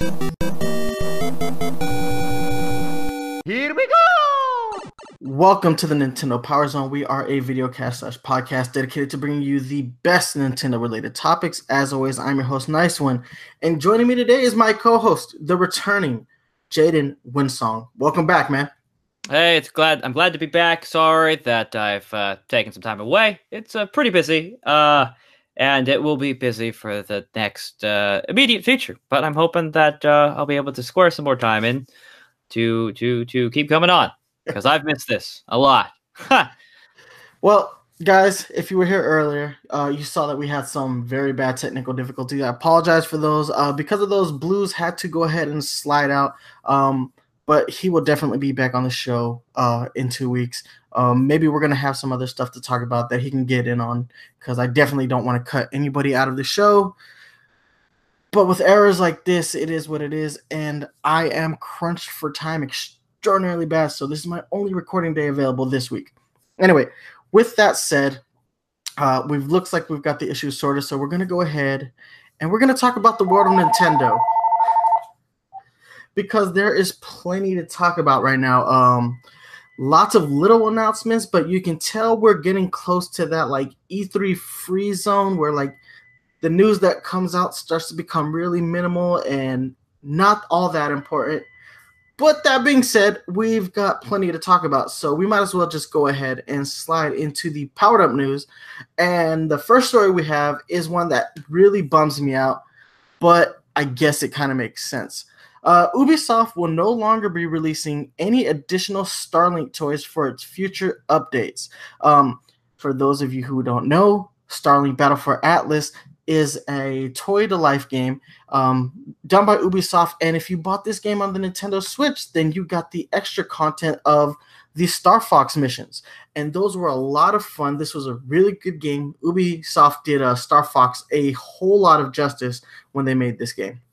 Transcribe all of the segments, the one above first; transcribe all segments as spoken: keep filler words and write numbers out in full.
Here we go! Welcome to the Nintendo Power Zone. We are a videocast slash podcast dedicated to bringing you the best Nintendo-related topics. As always, I'm your host, Nice One. And joining me today is my co-host, the returning Jaden Winsong. Welcome back, man. Hey, it's glad I'm glad to be back. Sorry that I've uh, taken some time away. It's uh, pretty busy, uh, and it will be busy for the next uh, immediate future. But I'm hoping that uh, I'll be able to square some more time in to to to keep coming on, because I've missed this a lot. Well, guys, if you were here earlier, uh, you saw that we had some very bad technical difficulties. I apologize for those. Uh, because of those, Blues had to go ahead and slide out. Um, But he will definitely be back on the show uh, in two weeks. Um, maybe we're going to have some other stuff to talk about that he can get in on, because I definitely don't want to cut anybody out of the show. But with errors like this, it is what it is, and I am crunched for time extraordinarily bad, so this is my only recording day available this week. Anyway, with that said, uh, we've looks like we've got the issue sorted, so we're going to go ahead and we're going to talk about the world of Nintendo, because there is plenty to talk about right now. Um, lots of little announcements, but you can tell we're getting close to that like E three free zone where like the news that comes out starts to become really minimal and not all that important. But that being said, we've got plenty to talk about, so we might as well just go ahead and slide into the Powered Up news. And the first story we have is one that really bums me out, but I guess it kind of makes sense. Uh, Ubisoft will no longer be releasing any additional Starlink toys for its future updates. Um, for those of you who don't know, Starlink Battle for Atlas is a toy-to-life game um, done by Ubisoft, and if you bought this game on the Nintendo Switch, then you got the extra content of the Star Fox missions, and those were a lot of fun. This was a really good game. Ubisoft did uh, Star Fox a whole lot of justice when they made this game.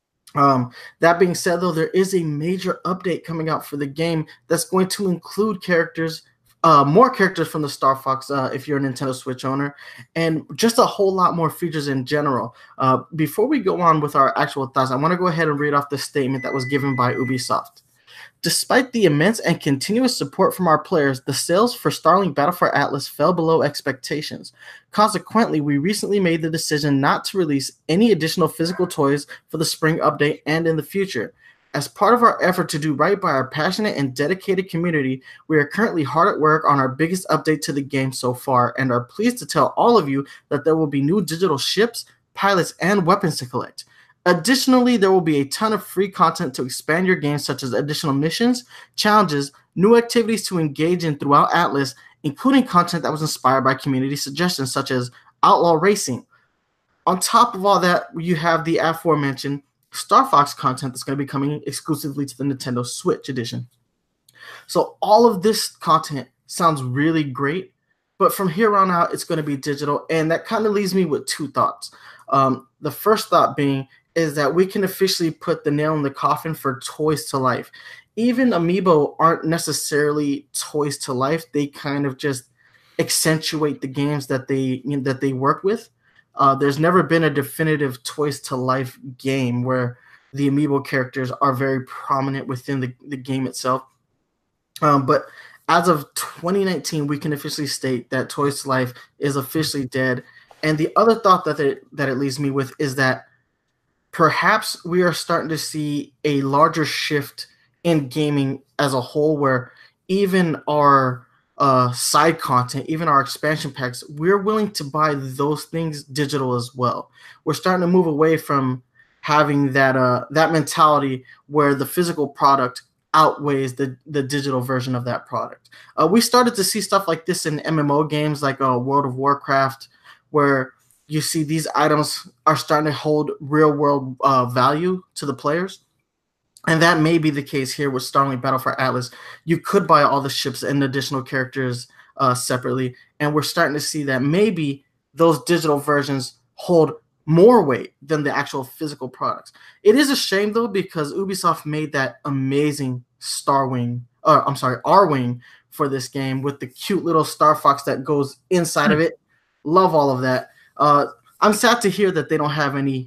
Um, that being said, though, there is a major update coming out for the game that's going to include characters, uh, more characters from the Star Fox uh, if you're a Nintendo Switch owner, and just a whole lot more features in general. Uh, before we go on with our actual thoughts, I want to go ahead and read off the statement that was given by Ubisoft. Despite the immense and continuous support from our players, the sales for Starlink Battle for Atlas fell below expectations. Consequently, we recently made the decision not to release any additional physical toys for the spring update and in the future. As part of our effort to do right by our passionate and dedicated community, we are currently hard at work on our biggest update to the game so far, and are pleased to tell all of you that there will be new digital ships, pilots, and weapons to collect. Additionally, there will be a ton of free content to expand your game, such as additional missions, challenges, new activities to engage in throughout Atlas, including content that was inspired by community suggestions, such as Outlaw Racing. On top of all that, you have the aforementioned Star Fox content that's going to be coming exclusively to the Nintendo Switch edition. So all of this content sounds really great, but from here on out, it's going to be digital, and that kind of leaves me with two thoughts. Um, the first thought being is that we can officially put the nail in the coffin for toys to life. Even Amiibo aren't necessarily toys to life. They kind of just accentuate the games that they you know, that they work with. Uh, there's never been a definitive toys to life game where the Amiibo characters are very prominent within the, the game itself. Um, but as of twenty nineteen, we can officially state that Toys to Life is officially dead. And the other thought that it, that it leaves me with is that perhaps we are starting to see a larger shift in gaming as a whole, where even our uh, side content, even our expansion packs, we're willing to buy those things digital as well. We're starting to move away from having that uh, that mentality where the physical product outweighs the, the digital version of that product. Uh, we started to see stuff like this in M M O games like uh, World of Warcraft, where you see these items are starting to hold real-world uh, value to the players. And that may be the case here with Starlink Battle for Atlas. You could buy all the ships and additional characters uh, separately, and we're starting to see that maybe those digital versions hold more weight than the actual physical products. It is a shame, though, because Ubisoft made that amazing Starwing, or I'm sorry, R-Wing for this game with the cute little Star Fox that goes inside of it. Love all of that. Uh, I'm sad to hear that they don't have any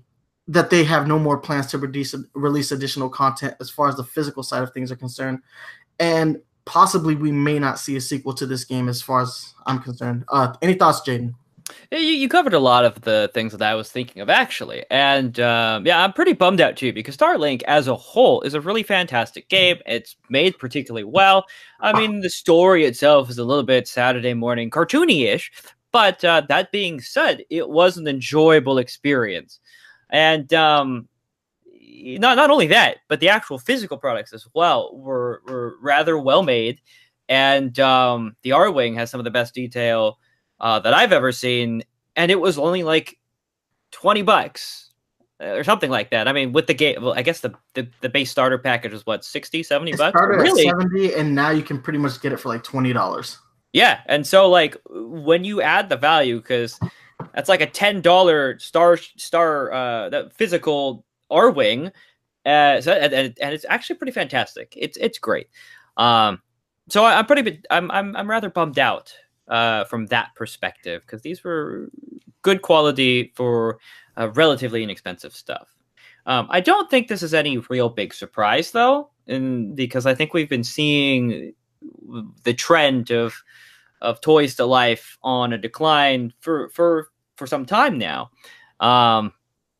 that they have no more plans to release release additional content as far as the physical side of things are concerned, and possibly we may not see a sequel to this game as far as I'm concerned. Uh, any thoughts, Jaden? You, you covered a lot of the things that I was thinking of, actually. And um, yeah, I'm pretty bummed out, too, because Starlink as a whole is a really fantastic game. It's made particularly well. I mean, the story itself is a little bit Saturday morning cartoony-ish. But uh, that being said, it was an enjoyable experience. And um, not, not only that, but the actual physical products as well were, were rather well made. And um, the Arwing has some of the best detail Uh, that I've ever seen, and it was only like twenty bucks or something like that. I mean, with the game, well, I guess the, the, the base starter package was what, sixty, seventy bucks? It started really? at seventy, and now you can pretty much get it for like twenty dollars. Yeah, and so like when you add the value, because that's like a ten dollar star star uh, that physical Arwing, uh, so and, and it's actually pretty fantastic. It's it's great. Um, so I, I'm pretty I'm I'm I'm rather bummed out. Uh, from that perspective, because these were good quality for uh, relatively inexpensive stuff. Um, I don't think this is any real big surprise, though, in, because I think we've been seeing the trend of of toys to life on a decline for for for some time now, um,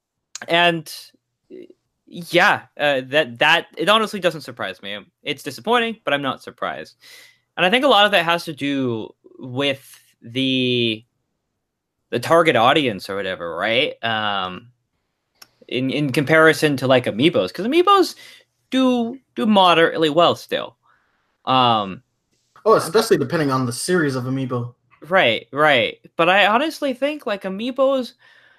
and yeah, uh, that that it honestly doesn't surprise me. It's disappointing, but I'm not surprised, and I think a lot of that has to do with the the target audience or whatever, right? Um, in in comparison to like Amiibos, because Amiibos do do moderately well still. Um, oh, especially depending on the series of Amiibo. Right, right. But I honestly think like Amiibos,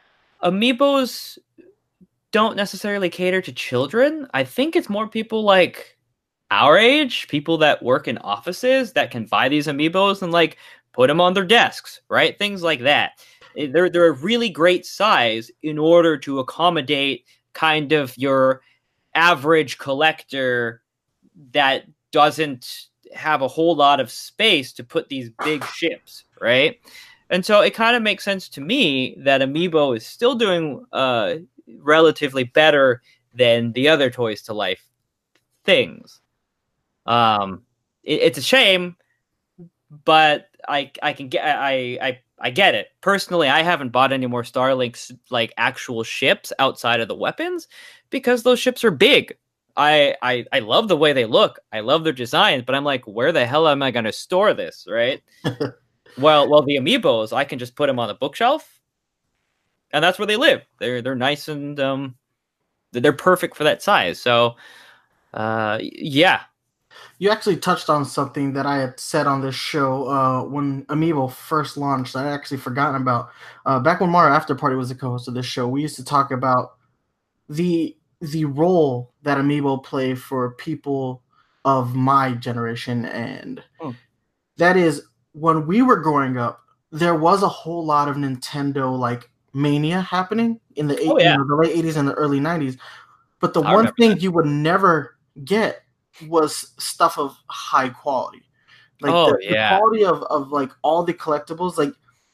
Amiibos don't necessarily cater to children. I think it's more people like our age, people that work in offices that can buy these Amiibos and like put them on their desks, right? Things like that. They're they're a really great size in order to accommodate kind of your average collector that doesn't have a whole lot of space to put these big ships, right? And so it kind of makes sense to me that Amiibo is still doing uh, relatively better than the other Toys to Life things. Um, it, it's a shame, but I I can get I I I get it. Personally, I haven't bought any more Starlinks like actual ships outside of the weapons because those ships are big. I I I love the way they look. I love their designs, but I'm like, where the hell am I going to store this, right? well, well, the Amiibos, I can just put them on the bookshelf, and that's where they live. They're they're nice and um, they're perfect for that size. So, uh, yeah. You actually touched on something that I had said on this show uh, when Amiibo first launched. I actually forgotten about. Uh, back when Mario After Party was the co-host of this show, we used to talk about the the role that Amiibo play for people of my generation, and oh. that is when we were growing up, there was a whole lot of Nintendo like mania happening in the, oh, yeah. you know, the late eighties and the early nineties. But the I one thing that. you would never get was stuff of high quality. Like oh, the, yeah. the quality of, of like all the collectibles, like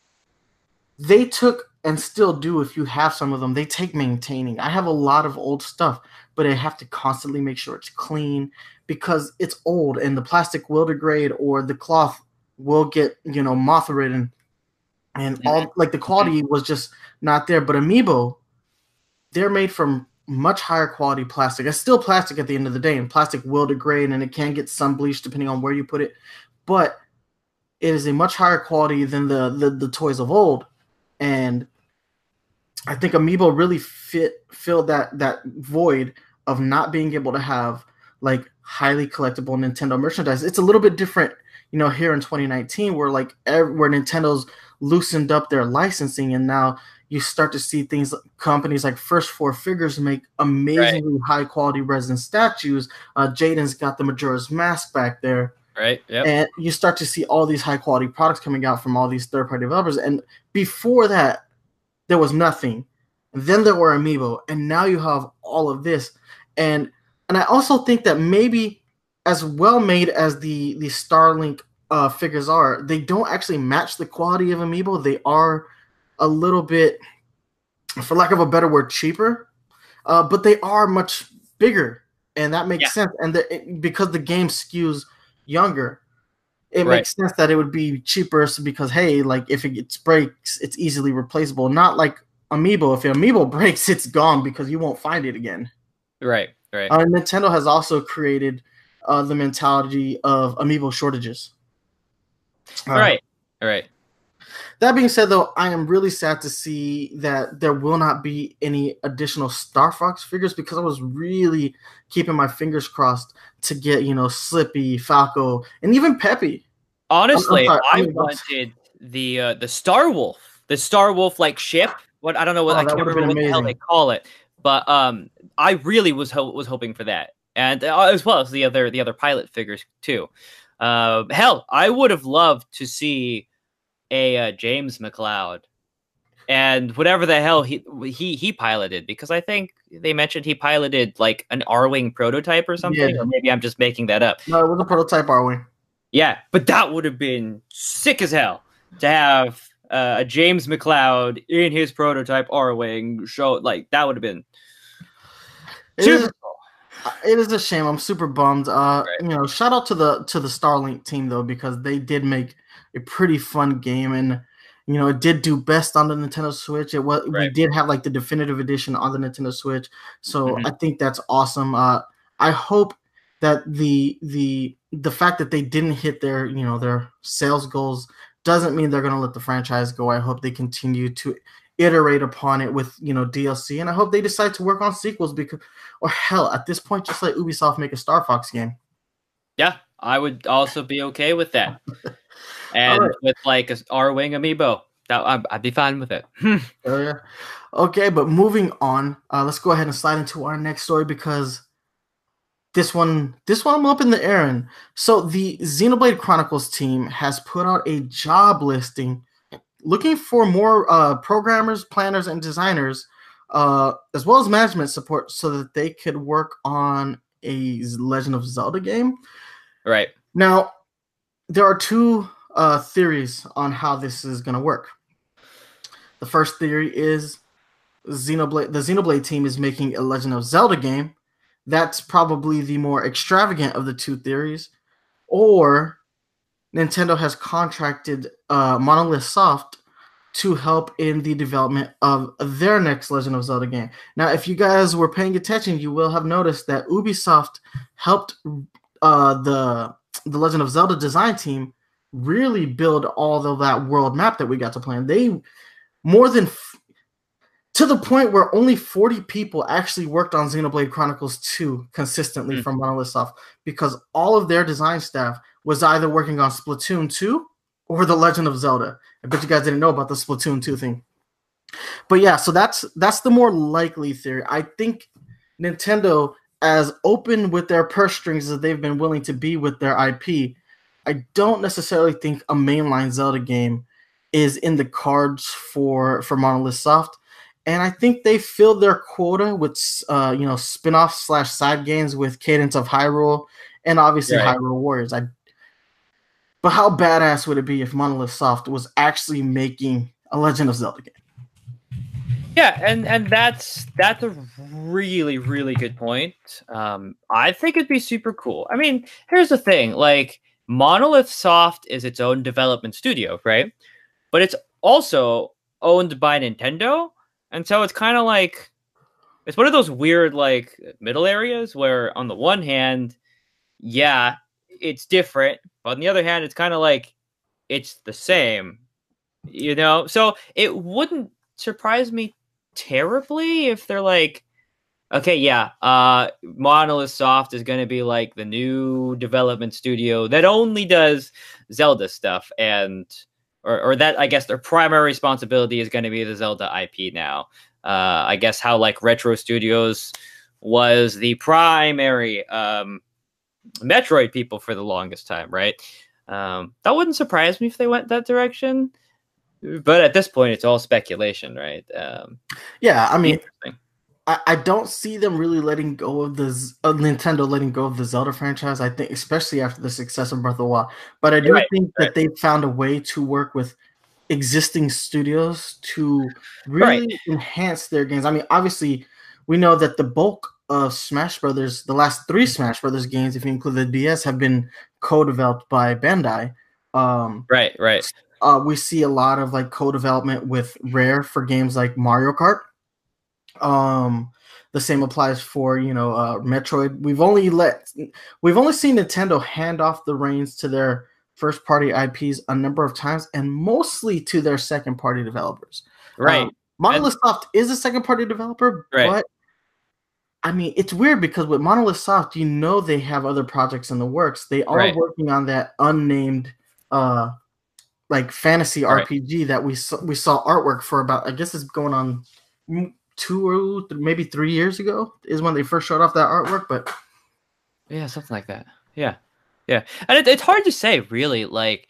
they took and still do if you have some of them, they take maintaining. I have a lot of old stuff, but I have to constantly make sure it's clean because it's old and the plastic will degrade or the cloth will get, you know, moth ridden. And all like the quality was just not there. But Amiibo, they're made from much higher quality plastic. It's still plastic at the end of the day, and plastic will degrade and it can get sun bleached depending on where you put it. But it is a much higher quality than the the, the toys of old. And I think Amiibo really fit filled that that void of not being able to have like highly collectible Nintendo merchandise. It's a little bit different, you know, here in twenty nineteen where like every, where Nintendo's loosened up their licensing and now you start to see things companies like First Four Figures make amazingly right. high quality resin statues. Uh, Jaden's got the Majora's Mask back there. Right. Yep. And you start to see all these high quality products coming out from all these third party developers. And before that, there was nothing. And then there were Amiibo, and now you have all of this. And and I also think that maybe as well made as the the Starlink uh, figures are, they don't actually match the quality of Amiibo. They are a little bit, for lack of a better word, cheaper uh, but they are much bigger, and that makes Yeah. sense. And the, it, because the game skews younger, it Right. makes sense that it would be cheaper because hey, like if it gets breaks, it's easily replaceable. Not like Amiibo. If an Amiibo breaks, it's gone because you won't find it again. Right. Right. Uh, Nintendo has also created uh, the mentality of Amiibo shortages. Uh, right. Right. That being said, though, I am really sad to see that there will not be any additional Star Fox figures because I was really keeping my fingers crossed to get, you know, Slippy, Falco, and even Peppy. Honestly, I'm, I'm I I mean, wanted the uh, the Star Wolf, the Star Wolf like ship. What I don't know what oh, I can't remember what the hell they call it, but um, I really was ho- was hoping for that, and uh, as well as the other the other pilot figures too. Uh, hell, I would have loved to see a uh, James McLeod and whatever the hell he he he piloted, because I think they mentioned he piloted like an R-wing prototype or something, Yeah. or maybe I'm just making that up. No, it was a prototype R-wing. Yeah, but that would have been sick as hell to have uh, a James McLeod in his prototype R-wing show. Like that would have been super cool. It is a shame. I'm super bummed. Uh, right. You know, shout out to the to the Starlink team though, because they did make a pretty fun game, and you know, it did do best on the Nintendo Switch. It was right. We did have like the definitive edition on the Nintendo Switch, so mm-hmm. I think that's awesome. Uh, I hope that the the the fact that they didn't hit their you know their sales goals doesn't mean they're going to let the franchise go. I hope they continue to iterate upon it with you know D L C, and I hope they decide to work on sequels because, or hell, at this point, just let Ubisoft make a Star Fox game. Yeah, I would also be okay with that, and right. with like a R-wing amiibo, that I'd, I'd be fine with it. Oh yeah, okay. But moving on, uh, let's go ahead and slide into our next story because this one, this one I'm up in the air in. So the Xenoblade Chronicles team has put out a job listing looking for more uh, programmers, planners, and designers, uh, as well as management support so that they could work on a Legend of Zelda game. Right. Now, there are two uh, theories on how this is going to work. The first theory is Xenoblade, the Xenoblade team is making a Legend of Zelda game. That's probably the more extravagant of the two theories. Or Nintendo has contracted uh, Monolith Soft to help in the development of their next Legend of Zelda game. Now, if you guys were paying attention, you will have noticed that Ubisoft helped uh, the the Legend of Zelda design team really build all of that world map that we got to play. And they more than f- to the point where only forty people actually worked on Xenoblade Chronicles two consistently mm. from Monolith Soft because all of their design staff was either working on Splatoon two or The Legend of Zelda. I bet you guys didn't know about the Splatoon two thing. But yeah, so that's that's the more likely theory. I think Nintendo, as open with their purse strings as they've been willing to be with their I P, I don't necessarily think a mainline Zelda game is in the cards for, for Monolith Soft. And I think they filled their quota with uh, you know, spin-offs slash side games with Cadence of Hyrule and obviously right. Hyrule Warriors. I But how badass would it be if Monolith Soft was actually making a Legend of Zelda game? Yeah, and, and that's that's a really, really good point. Um, I think it'd be super cool. I mean, here's the thing. Like, Monolith Soft is its own development studio, right? But it's also owned by Nintendo. And so it's kind of like, it's one of those weird, like, middle areas where, on the one hand, yeah, it's different. But on the other hand, it's kind of like, it's the same, you know? So it wouldn't surprise me terribly if they're like, okay, yeah, uh, Monolith Soft is going to be like the new development studio that only does Zelda stuff, and or, or that I guess their primary responsibility is going to be the Zelda I P now. Uh, I guess how like Retro Studios was the primary um, Metroid people for the longest time, right? Um, that wouldn't surprise me if they went that direction. But at this point, it's all speculation, right? Um, yeah, I mean, I, I don't see them really letting go of the uh, Nintendo letting go of the Zelda franchise. I think, especially after the success of Breath of the Wild. But I do right, think right. that they found a way to work with existing studios to really right. enhance their games. I mean, obviously, we know that the bulk of Smash Brothers, the last three Smash Brothers games, if you include the D S, have been co-developed by Bandai. Um, right, right. Uh, we see a lot of like co-development with Rare for games like Mario Kart. Um, the same applies for you know uh, Metroid. We've only let we've only seen Nintendo hand off the reins to their first party I Ps a number of times, and mostly to their second party developers. Right. Um, Monolith Soft is a second party developer, right. but I mean it's weird because with Monolith Soft, you know they have other projects in the works. They are right. working on that unnamed uh like fantasy right. R P G that we saw, we saw artwork for about I guess it's going on two or maybe three years ago is when they first showed off that artwork, but yeah, something like that. Yeah, yeah, and it, it's hard to say really, like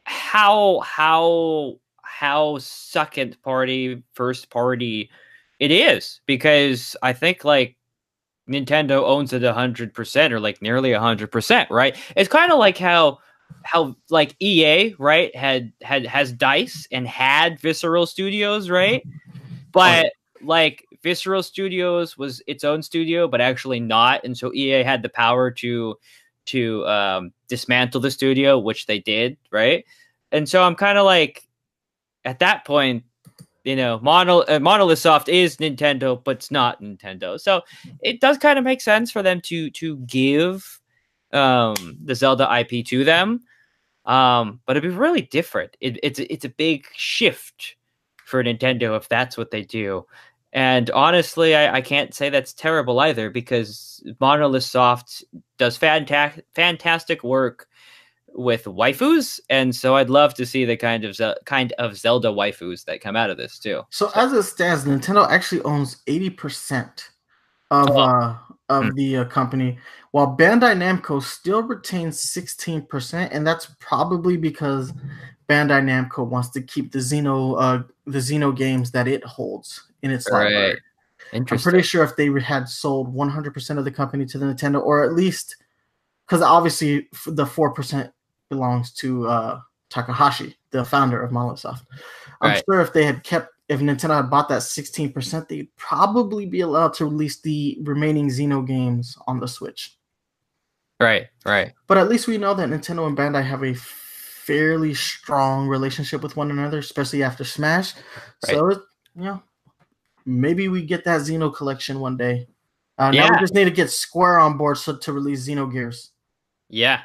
how how how second party, first party it is, because I think like Nintendo owns it a hundred percent or like nearly a hundred percent, right? It's kind of like how how like E A right had had has DICE and had Visceral Studios, right? But oh. like Visceral Studios was its own studio, but actually not, and so E A had the power to to um, dismantle the studio, which they did, right? And so I'm kind of like, at that point, you know, Mono, uh, Monolith Soft is Nintendo, but it's not Nintendo. So it does kind of make sense for them to to give um, the Zelda I P to them, um, but it'd be really different. It, it's it's a big shift for Nintendo if that's what they do. And honestly, I, I can't say that's terrible either, because Monolith Soft does fanta- fantastic work with waifus, and so I'd love to see the kind of Ze- kind of Zelda waifus that come out of this too. So, so. as it stands, Nintendo actually owns eighty percent of oh. uh, of mm. the uh, company, while Bandai Namco still retains sixteen percent, and that's probably because Bandai Namco wants to keep the Xeno uh, the Xeno games that it holds in its right. library. I'm pretty sure if they had sold one hundred percent of the company to the Nintendo, or at least, because obviously the four percent belongs to uh, Takahashi, the founder of Monolith Soft. I'm right. sure if they had kept, if Nintendo had bought that sixteen percent, they'd probably be allowed to release the remaining Xeno games on the Switch. Right, right. But at least we know that Nintendo and Bandai have a fairly strong relationship with one another, especially after Smash. Right. So, you know, maybe we get that Xeno collection one day. Uh, yeah. Now we just need to get Square on board so to release Xenogears. Yeah.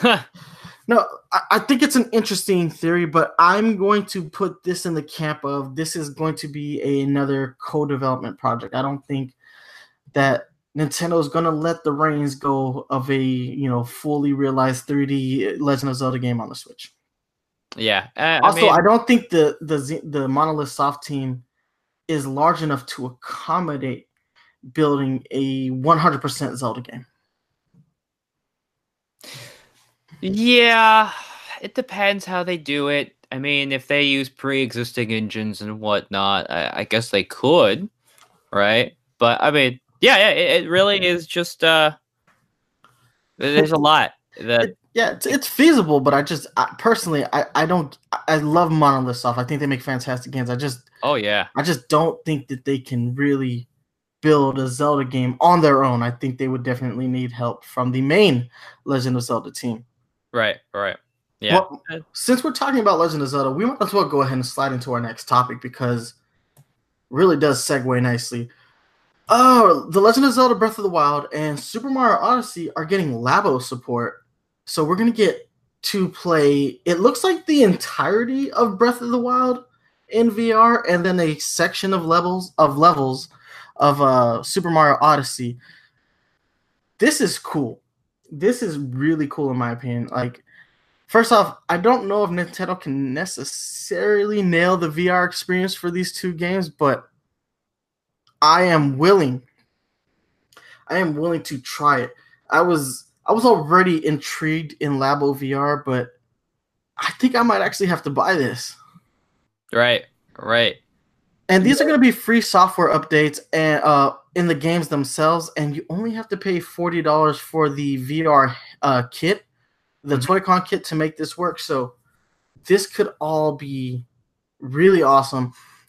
No, I, I think it's an interesting theory, but I'm going to put this in the camp of this is going to be a, another co-development project. I don't think that Nintendo is going to let the reins go of a you know fully realized three D Legend of Zelda game on the Switch. Yeah. Uh, also, I, mean, I don't think the the the Monolith Soft team is large enough to accommodate building a one hundred percent Zelda game. Yeah, it depends how they do it. I mean, if they use pre-existing engines and whatnot, I, I guess they could, right? But I mean, yeah, yeah, it, it really is just uh, there's a lot that. It, yeah, it's, it's feasible, but I just I, personally, I, I don't. I love Monolith Soft. I think they make fantastic games. I just. Oh yeah. I just don't think that they can really build a Zelda game on their own. I think they would definitely need help from the main Legend of Zelda team. Right, right. Yeah. Well, since we're talking about Legend of Zelda, we might as well go ahead and slide into our next topic because it really does segue nicely. Oh, The Legend of Zelda Breath of the Wild and Super Mario Odyssey are getting Labo support. So we're going to get to play, it looks like the entirety of Breath of the Wild in V R, and then a section of levels of levels of uh, Super Mario Odyssey. This is cool. This is really cool in my opinion. Like, first off, I don't know if Nintendo can necessarily nail the V R experience for these two games, but I am willing. I am willing to try it. I was I was already intrigued in Labo V R, but I think I might actually have to buy this. Right, right. And these are going to be free software updates and uh, in the games themselves, and you only have to pay forty dollars for the V R uh, kit, the mm-hmm. Toy-Con kit to make this work. So this could all be really awesome.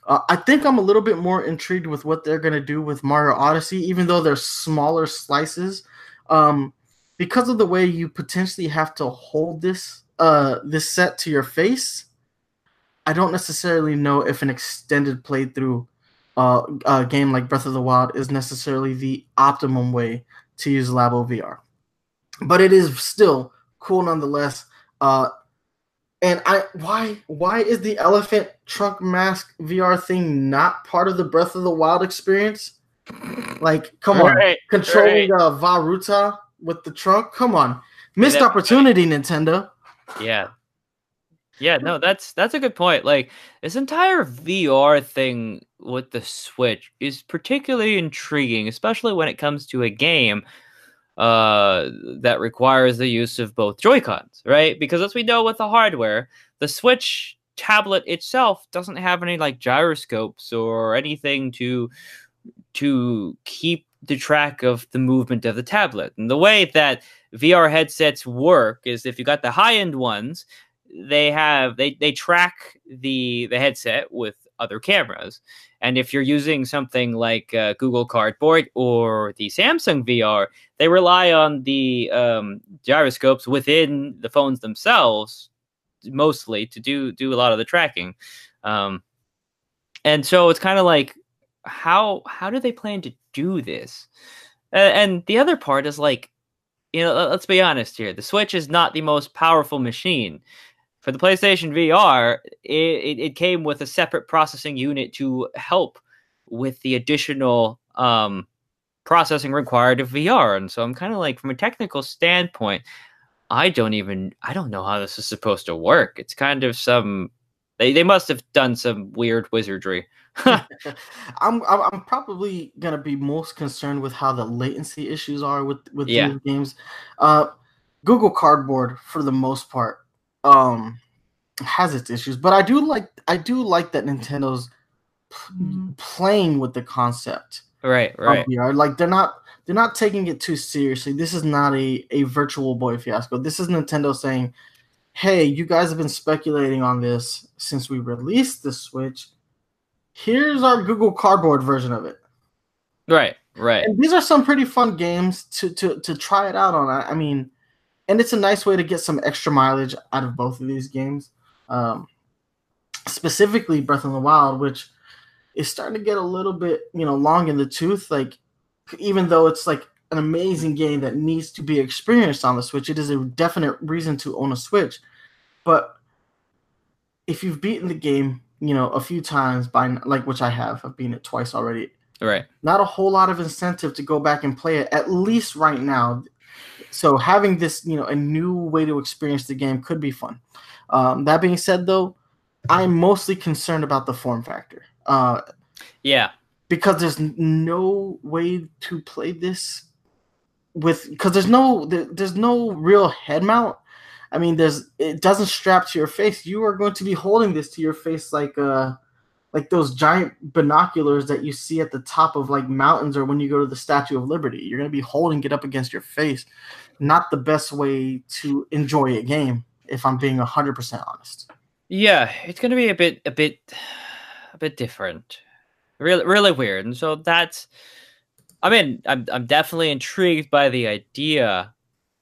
Uh, I think I'm a little bit more intrigued with what they're going to do with Mario Odyssey, even though they're smaller slices. Um, because of the way you potentially have to hold this uh, this set to your face, I don't necessarily know if an extended playthrough uh, a game like Breath of the Wild is necessarily the optimum way to use Labo V R. But it is still cool nonetheless. Uh, and I why why is the elephant trunk mask V R thing not part of the Breath of the Wild experience? Like, come on, Right, controlling right. uh, Varuta with the trunk. Come on, missed that- opportunity, Nintendo. Yeah. Yeah, no, that's that's a good point. Like this entire V R thing with the Switch is particularly intriguing, especially when it comes to a game uh that requires the use of both Joy-Cons, right? Because as we know with the hardware, the Switch tablet itself doesn't have any like gyroscopes or anything to to keep the track of the movement of the tablet. And the way that V R headsets work is if you got the high-end ones, they have they they track the the headset with other cameras. And if you're using something like uh, Google Cardboard or the Samsung V R, they rely on the um, gyroscopes within the phones themselves mostly to do do a lot of the tracking. Um, and so it's kind of like how how do they plan to do this? Uh, and the other part is like, you know, let's be honest here. The Switch is not the most powerful machine. For the PlayStation V R, it, it, it came with a separate processing unit to help with the additional um, processing required of V R. And so I'm kind of like, from a technical standpoint, I don't even, I don't know how this is supposed to work. It's kind of some, they, they must have done some weird wizardry. I'm, I'm I'm probably gonna be most concerned with how the latency issues are with with Yeah. these games. Uh, Google Cardboard, for the most part, um, has its issues, but I do like I do like that Nintendo's p- playing with the concept Right, of right. V R. Like they're not they're not taking it too seriously. This is not a a Virtual Boy fiasco. This is Nintendo saying, "Hey, you guys have been speculating on this since we released the Switch. Here's our Google Cardboard version of it." Right, right. And these are some pretty fun games to to to try it out on. I, I mean, and it's a nice way to get some extra mileage out of both of these games. Um, specifically Breath of the Wild, which is starting to get a little bit, you know, long in the tooth. Like, even though it's like an amazing game that needs to be experienced on the Switch, it is a definite reason to own a Switch. But if you've beaten the game, you know, a few times by like, which I have, I've beaten it twice already. Right. Not a whole lot of incentive to go back and play it, at least right now. So having this, you know, a new way to experience the game could be fun. Um, that being said, though, I'm mostly concerned about the form factor. Uh, Yeah. because there's no way to play this with, because there's no there, there's no real head mount. I mean, there's it doesn't strap to your face. You are going to be holding this to your face like uh like those giant binoculars that you see at the top of like mountains, or when you go to the Statue of Liberty. You're going to be holding it up against your face. Not the best way to enjoy a game, if I'm being one hundred percent honest. Yeah, it's going to be a bit a bit a bit different. Really really weird. And so that's I mean, I'm I'm definitely intrigued by the idea.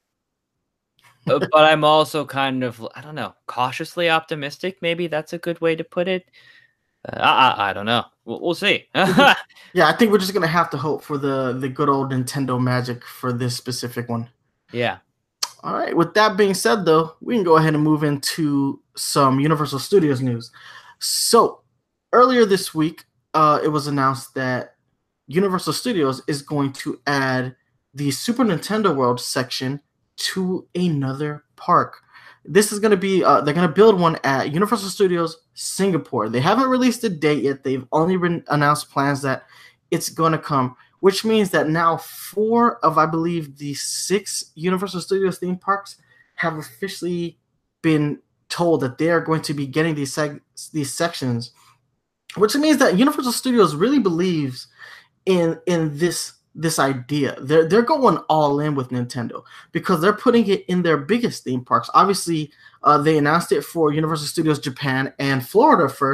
Uh, but I'm also kind of, I don't know, cautiously optimistic. Maybe that's a good way to put it. Uh, I, I I don't know. We'll, we'll see. Yeah, I think we're just gonna have to hope for the the good old Nintendo magic for this specific one. Yeah. All right. With that being said, though, we can go ahead and move into some Universal Studios news. So earlier this week, uh, it was announced that Universal Studios is going to add the Super Nintendo World section to another park. This is going to be, uh, they're going to build one at Universal Studios Singapore. They haven't released a date yet. They've only been announced plans that it's going to come, which means that now four of, I believe, the six Universal Studios theme parks have officially been told that they are going to be getting these seg- these sections, which means that Universal Studios really believes in in this this idea. They're they're going all in with Nintendo because they're putting it in their biggest theme parks. Obviously, uh, they announced it for Universal Studios Japan and Florida first,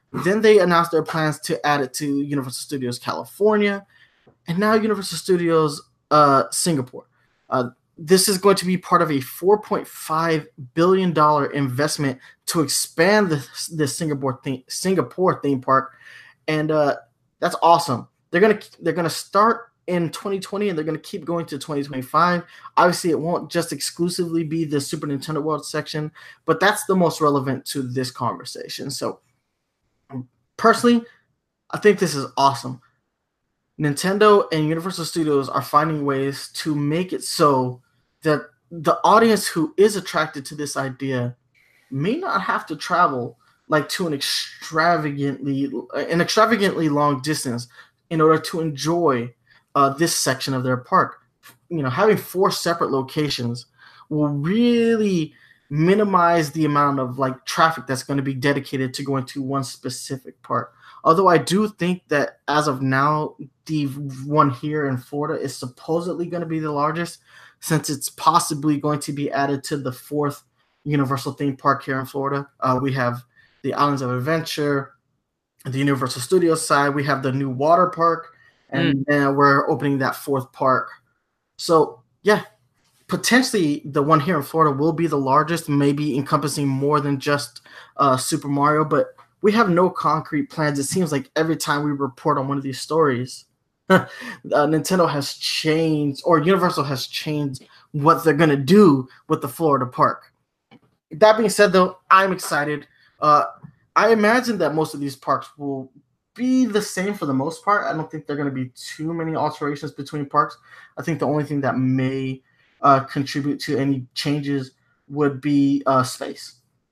Then they announced their plans to add it to Universal Studios California, and now Universal Studios uh, Singapore. Uh, this is going to be part of a four point five billion dollars investment to expand the, the Singapore theme, Singapore theme park, and uh, that's awesome. They're gonna they're gonna start in twenty twenty and they're gonna keep going to twenty twenty-five. Obviously, it won't just exclusively be the Super Nintendo World section, but that's the most relevant to this conversation. So, personally, I think this is awesome. Nintendo and Universal Studios are finding ways to make it so that the audience who is attracted to this idea may not have to travel like to an extravagantly an extravagantly long distance in order to enjoy uh, this section of their park. You know, having four separate locations will really minimize the amount of like traffic that's going to be dedicated to going to one specific park. Although I do think that as of now, the one here in Florida is supposedly going to be the largest, since it's possibly going to be added to the fourth Universal theme park here in Florida. Uh, we have the Islands of Adventure, the Universal Studios side. We have the new water park, and mm. then we're opening that fourth park. So, yeah, potentially the one here in Florida will be the largest, maybe encompassing more than just uh, Super Mario, but we have no concrete plans. It seems like every time we report on one of these stories, uh, Nintendo has changed, or Universal has changed what they're going to do with the Florida park. That being said, though, I'm excited. Uh, I imagine that most of these parks will be the same for the most part. I don't think there are going to be too many alterations between parks. I think the only thing that may uh, contribute to any changes would be uh, space.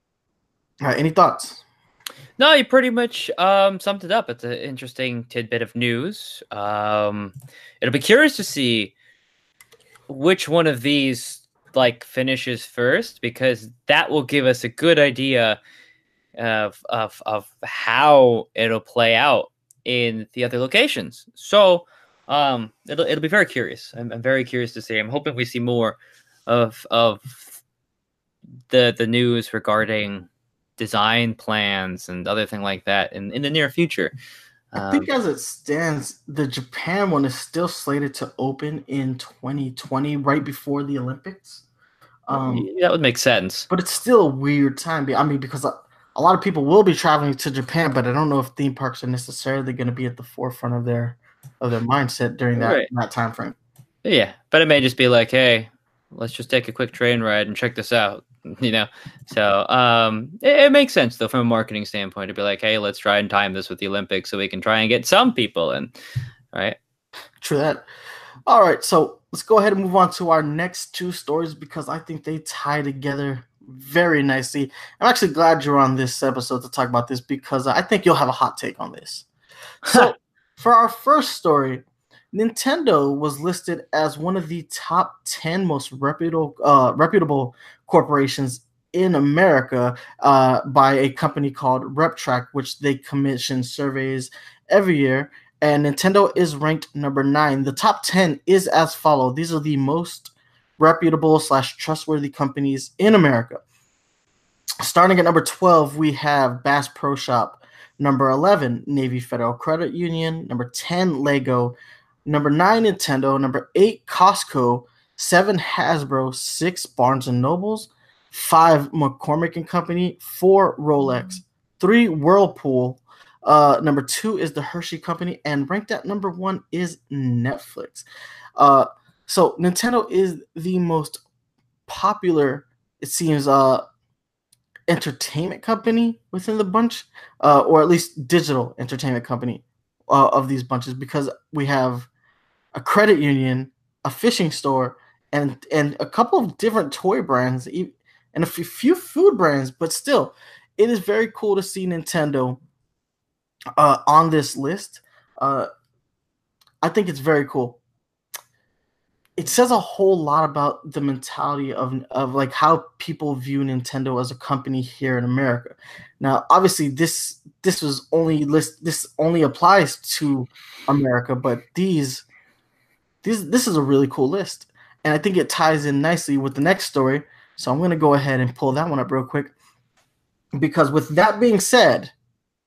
All right, any thoughts? No, you pretty much um, summed it up. It's an interesting tidbit of news. Um, it'll be curious to see which one of these like finishes first, because that will give us a good idea of of of how it'll play out in the other locations. So um, it'll it'll be very curious. I'm, I'm very curious to see. I'm hoping we see more of of the the news regarding design plans and other thing like that in, in the near future. Um, I think as it stands, the Japan one is still slated to open in twenty twenty, right before the Olympics. Um, that would make sense. But it's still a weird time. I mean, because a, a lot of people will be traveling to Japan, but I don't know if theme parks are necessarily going to be at the forefront of their of their mindset during that, right. that time frame. Yeah, but it may just be like, hey, let's just take a quick train ride and check this out. You know, so um, it, it makes sense though from a marketing standpoint to be like, hey, let's try and time this with the Olympics so we can try and get some people in, right? True that. All right, so let's go ahead and move on to our next two stories because I think they tie together very nicely. I'm actually glad you're on this episode to talk about this because I think you'll have a hot take on this. So for our first story, Nintendo was listed as one of the top ten most reputable uh, reputable corporations in America uh, by a company called RepTrak, which they commission surveys every year. And Nintendo is ranked number nine. The top ten is as follows. These are the most reputable slash trustworthy companies in America. Starting at number twelve, we have Bass Pro Shop. Number eleven, Navy Federal Credit Union. Number ten, Lego. Number nine, Nintendo. Number eight, Costco. Seven, Hasbro. Six, Barnes and Nobles. Five, McCormick and Company. Four, Rolex. Three, Whirlpool. Uh, number two is the Hershey Company. And ranked at number one is Netflix. Uh, so Nintendo is the most popular, it seems, uh, entertainment company within the bunch, uh, or at least digital entertainment company uh, of these bunches, because we have a credit union, a fishing store, and and a couple of different toy brands, and a few food brands. But still, it is very cool to see Nintendo uh, on this list. Uh, I think it's very cool. It says a whole lot about the mentality of of like how people view Nintendo as a company here in America. Now, obviously, this this was only list this only applies to America, but these these this is a really cool list, and I think it ties in nicely with the next story. So I'm going to go ahead and pull that one up real quick, because with that being said,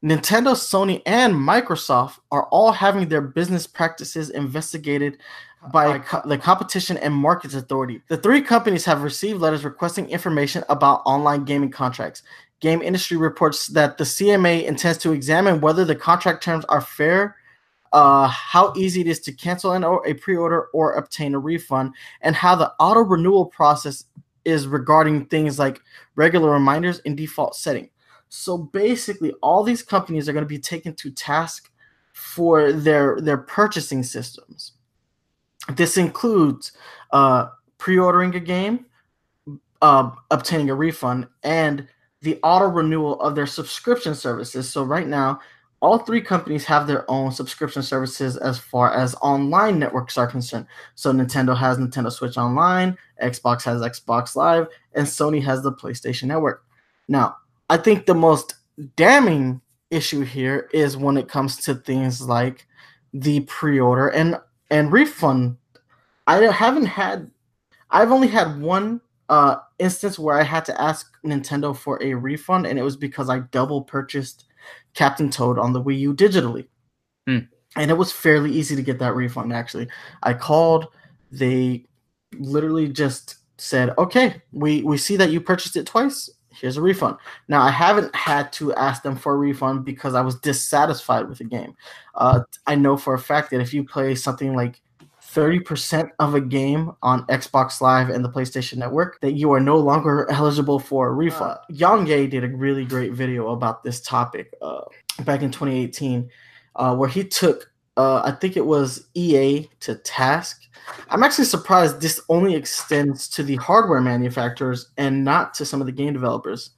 Nintendo, Sony, and Microsoft are all having their business practices investigated by co- the Competition and Markets Authority. The three companies have received letters requesting information about online gaming contracts. Game Industry reports that the C M A intends to examine whether the contract terms are fair, uh, how easy it is to cancel an, a pre-order or obtain a refund, and how the auto renewal process is regarding things like regular reminders and default setting. So basically, all these companies are going to be taken to task for their their purchasing systems. This includes uh, pre-ordering a game, uh, obtaining a refund, and the auto renewal of their subscription services. So right now, all three companies have their own subscription services as far as online networks are concerned. So Nintendo has Nintendo Switch Online, Xbox has Xbox Live, and Sony has the PlayStation Network. Now, I think the most damning issue here is when it comes to things like the pre-order and and refund. I haven't had I've only had one uh, instance where I had to ask Nintendo for a refund, and it was because I double purchased Captain Toad on the Wii U digitally. Hmm. And it was fairly easy to get that refund, actually. I called, they literally just said, okay, we, we see that you purchased it twice. Here's a refund. Now, I haven't had to ask them for a refund because I was dissatisfied with the game. Uh, I know for a fact that if you play something like thirty percent of a game on Xbox Live and the PlayStation Network, that you are no longer eligible for a refund. Uh, Yongye did a really great video about this topic uh, back in twenty eighteen, uh, where he took, uh, I think it was E A to task. I'm actually surprised this only extends to the hardware manufacturers and not to some of the game developers.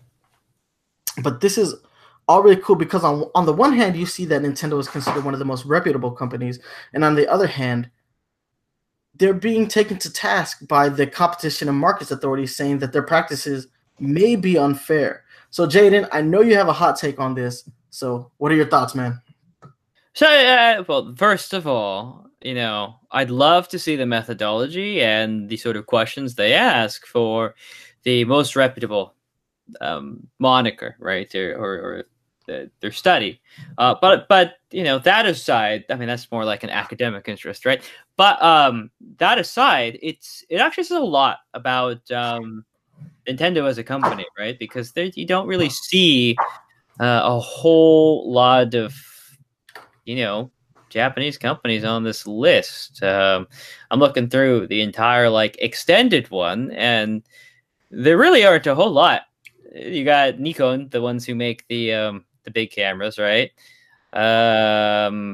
But this is all really cool because on, on the one hand, you see that Nintendo is considered one of the most reputable companies, and on the other hand, they're being taken to task by the Competition and Markets Authority, saying that their practices may be unfair. So, Jaden, I know you have a hot take on this. So, what are your thoughts, man? So, uh, well, first of all, you know, I'd love to see the methodology and the sort of questions they ask for the most reputable um, moniker, right, or, or, or the, their study. Uh, but, but you know, that aside, I mean, that's more like an academic interest, right? But um, that aside, it's it actually says a lot about um, Nintendo as a company, right? Because there, you don't really see uh, a whole lot of, you know, Japanese companies on this list. Um, I'm looking through the entire like extended one, and there really aren't a whole lot. You got Nikon, the ones who make the um, the big cameras, right? Um,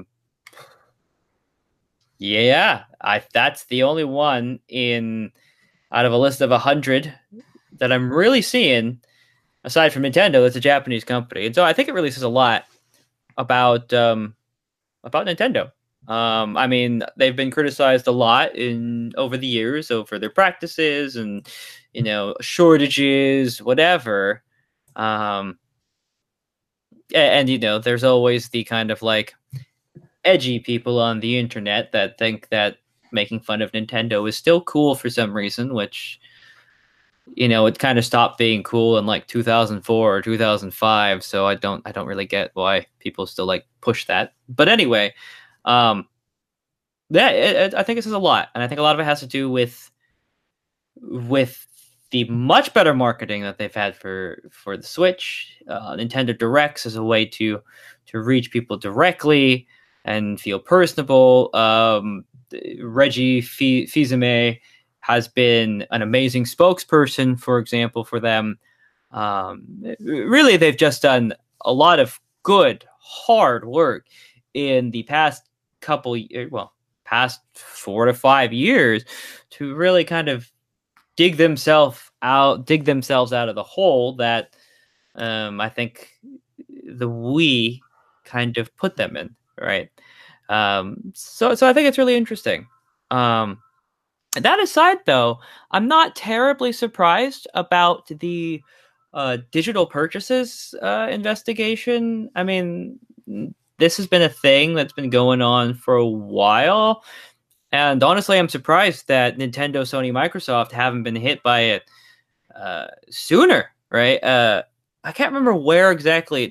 yeah, I that's the only one in out of a list of a hundred that I'm really seeing, aside from Nintendo, that's a Japanese company, and so I think it really says a lot about um, about Nintendo. Um, I mean, they've been criticized a lot in over the years over their practices and, you know, shortages, whatever. Um, and, and you know, there's always the kind of like edgy people on the internet that think that making fun of Nintendo is still cool for some reason, which, you know, it kind of stopped being cool in like two thousand four or two thousand five. So I don't, I don't really get why people still like push that. But anyway, um, yeah, it, it, I think it says a lot, and I think a lot of it has to do with with the much better marketing that they've had for for the Switch. Uh, Nintendo Directs as a way to to reach people directly and feel personable. Um, Reggie Fils-Aimé has been an amazing spokesperson, for example, for them. Um, really, they've just done a lot of good, hard work in the past couple, well, past four to five years to really kind of dig themselves out, dig themselves out of the hole that um, I think the Wii kind of put them in, right? Um, so, so I think it's really interesting. Um, that aside, though, I'm not terribly surprised about the uh, digital purchases uh, investigation. I mean, this has been a thing that's been going on for a while. And honestly, I'm surprised that Nintendo, Sony, Microsoft haven't been hit by it uh, sooner, right? Uh, I can't remember where exactly it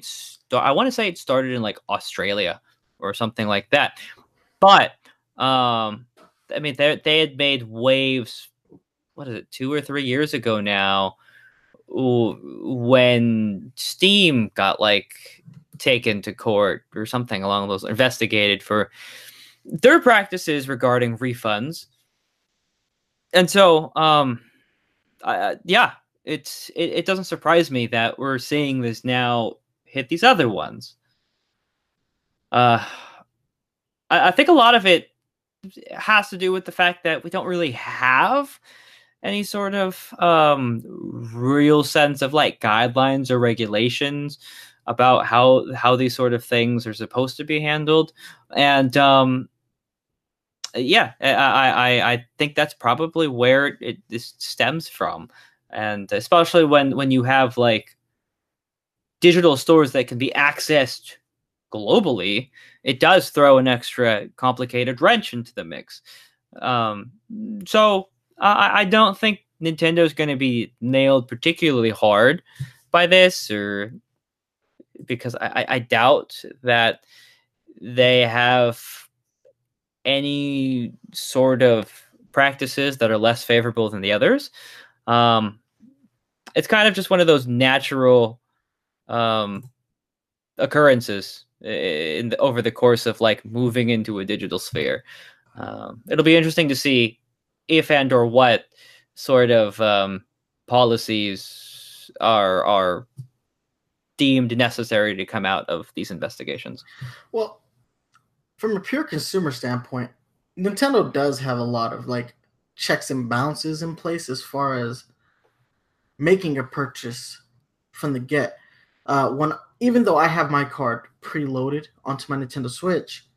st- I want to say it started in like Australia or something like that. But um, I mean, they they had made waves. What is it? Two or three years ago now, when Steam got like taken to court or something along those, investigated for their practices regarding refunds. And so, um, uh, yeah, it's it, it doesn't surprise me that we're seeing this now hit these other ones. Uh, I, I think a lot of it has to do with the fact that we don't really have any sort of um, real sense of like guidelines or regulations about how how these sort of things are supposed to be handled, and um, yeah, I, I I think that's probably where it this stems from, and especially when when you have like digital stores that can be accessed globally, it does throw an extra complicated wrench into the mix. Um, so I, I don't think Nintendo's going to be nailed particularly hard by this, or because I, I doubt that they have any sort of practices that are less favorable than the others. Um, it's kind of just one of those natural um, occurrences in the, over the course of like moving into a digital sphere. Um, it'll be interesting to see if and or what sort of um, policies are are deemed necessary to come out of these investigations. Well, from a pure consumer standpoint, Nintendo does have a lot of like checks and balances in place as far as making a purchase from the get. Uh, when even though I have my card preloaded onto my Nintendo Switch,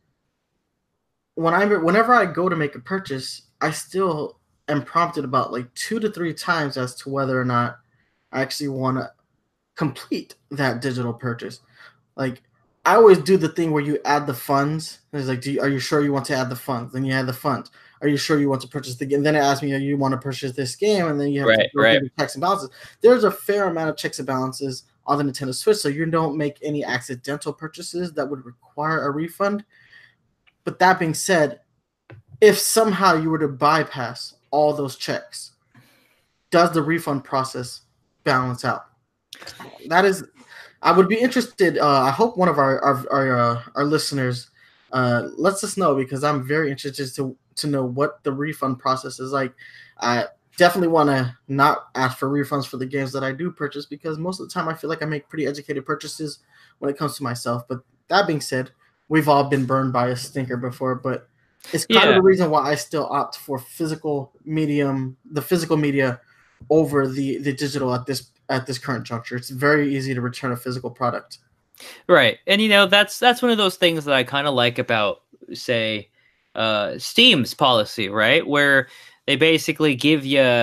when I whenever I go to make a purchase, I still am prompted about like two to three times as to whether or not I actually want to complete that digital purchase. Like, I always do the thing where you add the funds. It's like, do you, are you sure you want to add the funds? Then you add the funds. Are you sure you want to purchase the game? Then it asks me, are you want to purchase this game? And then you have right, to go right. through the checks and balances. There's a fair amount of checks and balances on the Nintendo Switch, so you don't make any accidental purchases that would require a refund. But that being said, if somehow you were to bypass all those checks, does the refund process balance out? That is, I would be interested. Uh, I hope one of our our our, uh, our listeners uh, lets us know, because I'm very interested to to know what the refund process is like. I definitely want to not ask for refunds for the games that I do purchase, because most of the time I feel like I make pretty educated purchases when it comes to myself. But that being said, we've all been burned by a stinker before, but it's kind Yeah. of the reason why I still opt for physical medium, the physical media over the, the digital at this at this current juncture. It's very easy to return a physical product. Right. And you know, that's that's one of those things that I kind of like about, say, uh, Steam's policy, right? Where they basically give you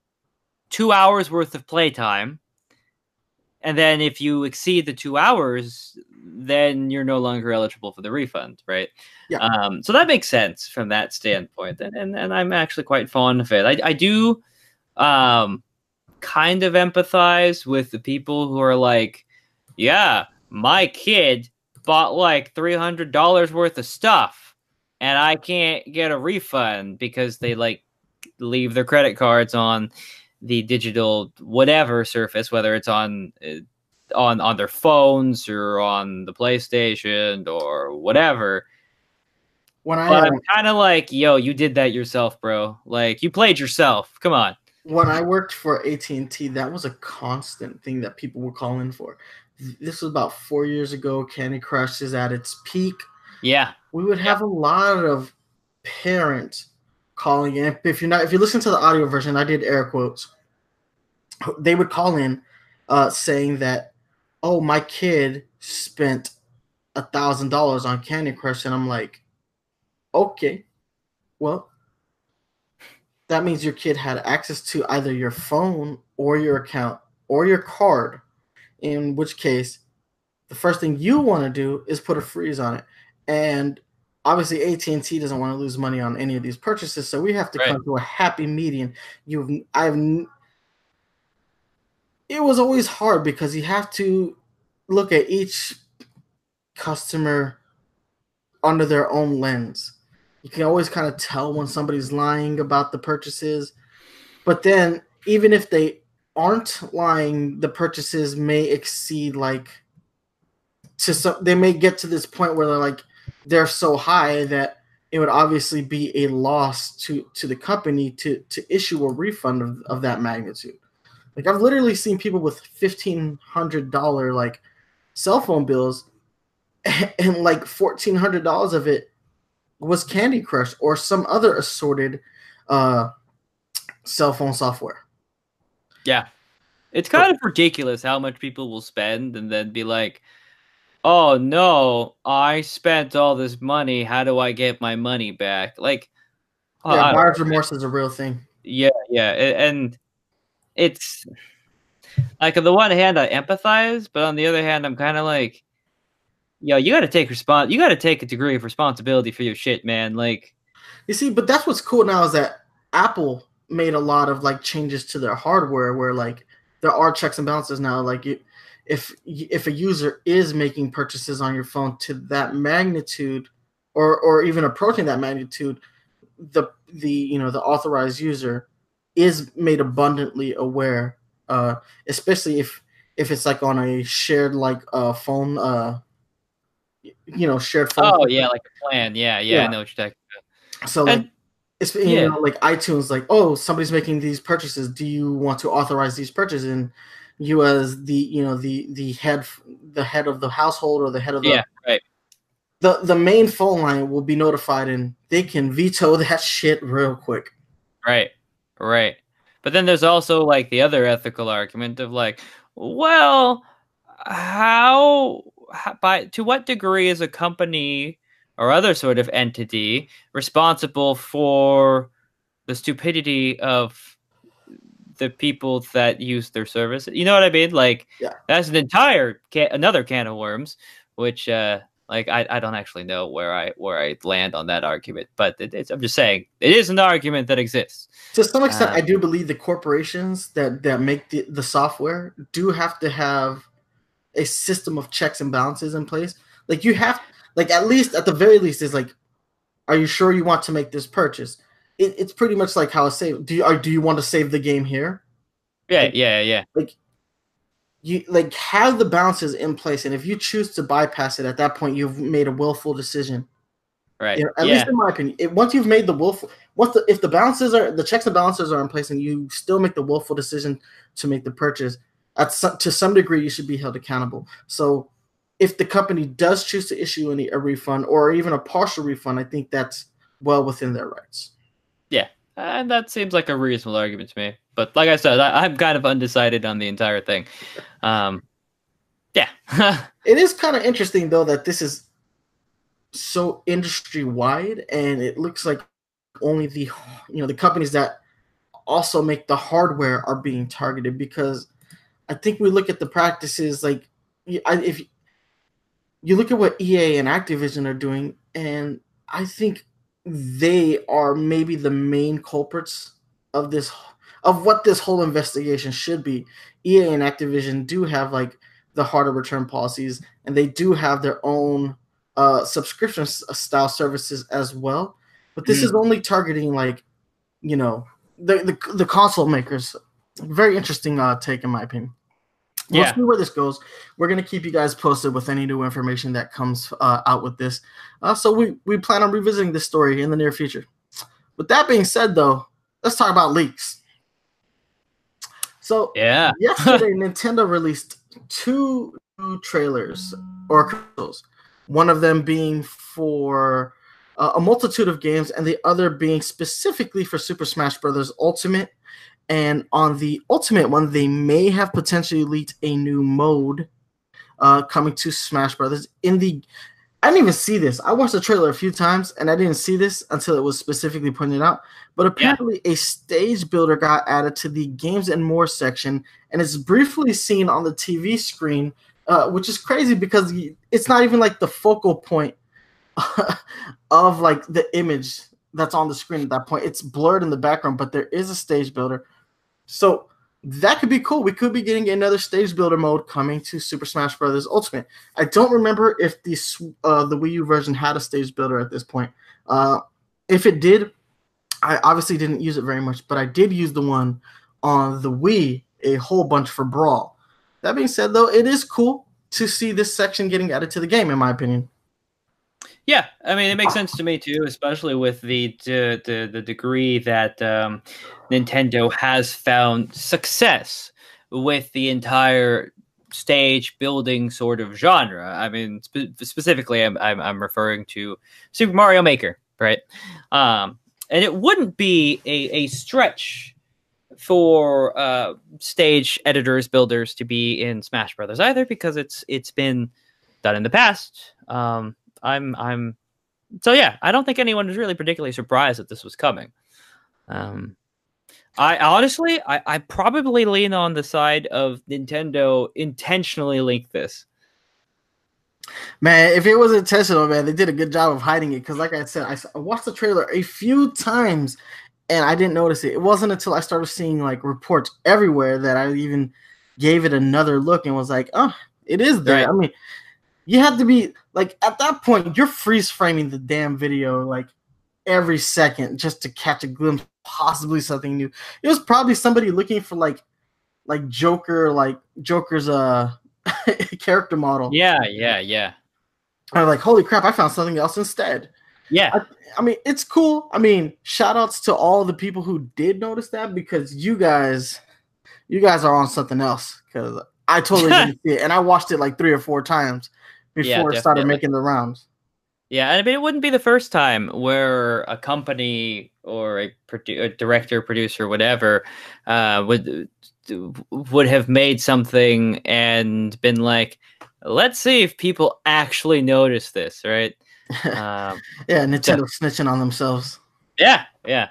two hours worth of playtime, and then if you exceed the two hours, then you're no longer eligible for the refund, right? Yeah. Um, so that makes sense from that standpoint, and and, and I'm actually quite fond of it. I, I do um, kind of empathize with the people who are like, yeah, my kid bought like three hundred dollars worth of stuff, and I can't get a refund because they like leave their credit cards on the digital whatever surface, whether it's on uh, on on their phones or on the PlayStation or whatever. When I But uh, I'm kind of like, yo, you did that yourself, bro. Like, you played yourself. Come on. when I worked for A T and T, that was a constant thing that people were calling for. This was about four years ago. Candy Crush is at its peak. Yeah. We would have a lot of parents calling in. If you're not, if you listen to the audio version, I did air quotes. They would call in uh, saying that, oh, my kid spent a thousand dollars on Candy Crush, and I'm like, okay, well, that means your kid had access to either your phone or your account or your card, in which case the first thing you want to do is put a freeze on it. And obviously A T and T doesn't want to lose money on any of these purchases, so we have to Right. come to a happy median. You've I've it was always hard because you have to look at each customer under their own lens. You can always kind of tell when somebody's lying about the purchases. But then even if they aren't lying, the purchases may exceed like to some, they may get to this point where they're like they're so high that it would obviously be a loss to, to the company to, to issue a refund of, of that magnitude. Like I've literally seen people with fifteen hundred dollar like cell phone bills, and like fourteen hundred dollars of it was Candy Crush or some other assorted uh, cell phone software. Yeah, it's kind of ridiculous how much people will spend and then be like, "Oh no, I spent all this money. How do I get my money back?" Like, yeah, buyer's remorse is a real thing. Yeah, yeah, and it's like on the one hand I empathize, but on the other hand I'm kind of like, yo, you got to take respons- you got to take a degree of responsibility for your shit, man. Like, you see, but that's what's cool now is that Apple made a lot of like changes to their hardware where like there are checks and balances now. Like it, if if a user is making purchases on your phone to that magnitude, or or even approaching that magnitude, the the you know the authorized user is made abundantly aware, uh, especially if if it's like on a shared like uh, phone, uh, you know, shared phone. Oh yeah, like a plan. Yeah, yeah, yeah. I know what you're talking about. So like, and, it's you yeah. know, like iTunes, like, oh, somebody's making these purchases. Do you want to authorize these purchases? And you, as the you know the the head the head of the household or the head of the yeah, right. The the main phone line will be notified, and they can veto that shit real quick. Right, right. But then there's also like the other ethical argument of like, well, how, how by to what degree is a company or other sort of entity responsible for the stupidity of the people that use their service? You know what I mean? Like, yeah. That's an entire can- another can of worms, which. Uh, Like I, I don't actually know where I where I land on that argument, but it, it's, I'm just saying it is an argument that exists. To some extent, um, I do believe the corporations that, that make the, the software do have to have a system of checks and balances in place. Like you have, like at least at the very least, is like, are you sure you want to make this purchase? It, it's pretty much like how I say, do you or do you want to save the game here? Yeah, like, yeah, yeah. Like. You like have the balances in place, and if you choose to bypass it, at that point you've made a willful decision. Right. You know, at yeah. least in my opinion, it, once you've made the willful, once the if the balances are the checks and balances are in place, and you still make the willful decision to make the purchase, at some, to some degree you should be held accountable. So, if the company does choose to issue any a refund or even a partial refund, I think that's well within their rights. Yeah, and that seems like a reasonable argument to me. But like I said, I, I'm kind of undecided on the entire thing. Um, yeah. It is kind of interesting, though, that this is so industry-wide, and it looks like only the you know the companies that also make the hardware are being targeted, because I think we look at the practices, like if you look at what E A and Activision are doing, and I think they are maybe the main culprits of this of what this whole investigation should be. E A and Activision do have like the harder return policies, and they do have their own uh, subscription style services as well. But this mm. is only targeting like, you know, the the, the console makers. Very interesting uh, take, in my opinion. We'll yeah. see where this goes. We're going to keep you guys posted with any new information that comes uh, out with this. Uh, so we, we plan on revisiting this story in the near future. With that being said, though, let's talk about leaks. So yeah. yesterday, Nintendo released two new trailers or commercials. One of them being for uh, a multitude of games, and the other being specifically for Super Smash Bros. Ultimate. And on the Ultimate one, they may have potentially leaked a new mode uh, coming to Smash Brothers. In the, I didn't even see this. I watched the trailer a few times, and I didn't see this until it was specifically pointed out. But apparently, yeah. a stage builder got added to the Games and More section, and it's briefly seen on the T V screen, uh, which is crazy because it's not even like the focal point of like the image that's on the screen at that point. It's blurred in the background, but there is a stage builder. So that could be cool. We could be getting another stage builder mode coming to Super Smash Bros. Ultimate. I don't remember if the uh, the Wii U version had a stage builder at this point. Uh, if it did, I obviously didn't use it very much, but I did use the one on the Wii a whole bunch for Brawl. That being said, though, it is cool to see this section getting added to the game, in my opinion. Yeah, I mean, it makes sense to me too, especially with the the the, the degree that um, Nintendo has found success with the entire stage building sort of genre. I mean, spe- specifically, I'm, I'm I'm referring to Super Mario Maker, right? Um, and it wouldn't be a, a stretch for uh, stage editors, builders to be in Smash Brothers either, because it's it's been done in the past. Um, I'm I'm so yeah, I don't think anyone was really particularly surprised that this was coming. Um, I honestly, I, I probably lean on the side of Nintendo intentionally linked this. Man, if it was intentional, man, they did a good job of hiding it. Because, like I said, I, I watched the trailer a few times, and I didn't notice it. It wasn't until I started seeing like reports everywhere that I even gave it another look and was like, "Oh, it is there." Right. I mean, you have to be like at that point, you're freeze framing the damn video like every second just to catch a glimpse, possibly something new. It was probably somebody looking for like, like Joker, like Joker's uh character model. Yeah, yeah, yeah. I'm like, holy crap! I found something else instead. Yeah, I, I mean, it's cool. I mean, shout outs to all the people who did notice that, because you guys, you guys are on something else. Because I totally didn't see it, and I watched it like three or four times before yeah, it started making the rounds. Yeah, I mean, it wouldn't be the first time where a company or a, produ- a director, producer, whatever, uh, would would have made something and been like, "Let's see if people actually notice this," right? Um, yeah, Nintendo so, snitching on themselves. Yeah, yeah.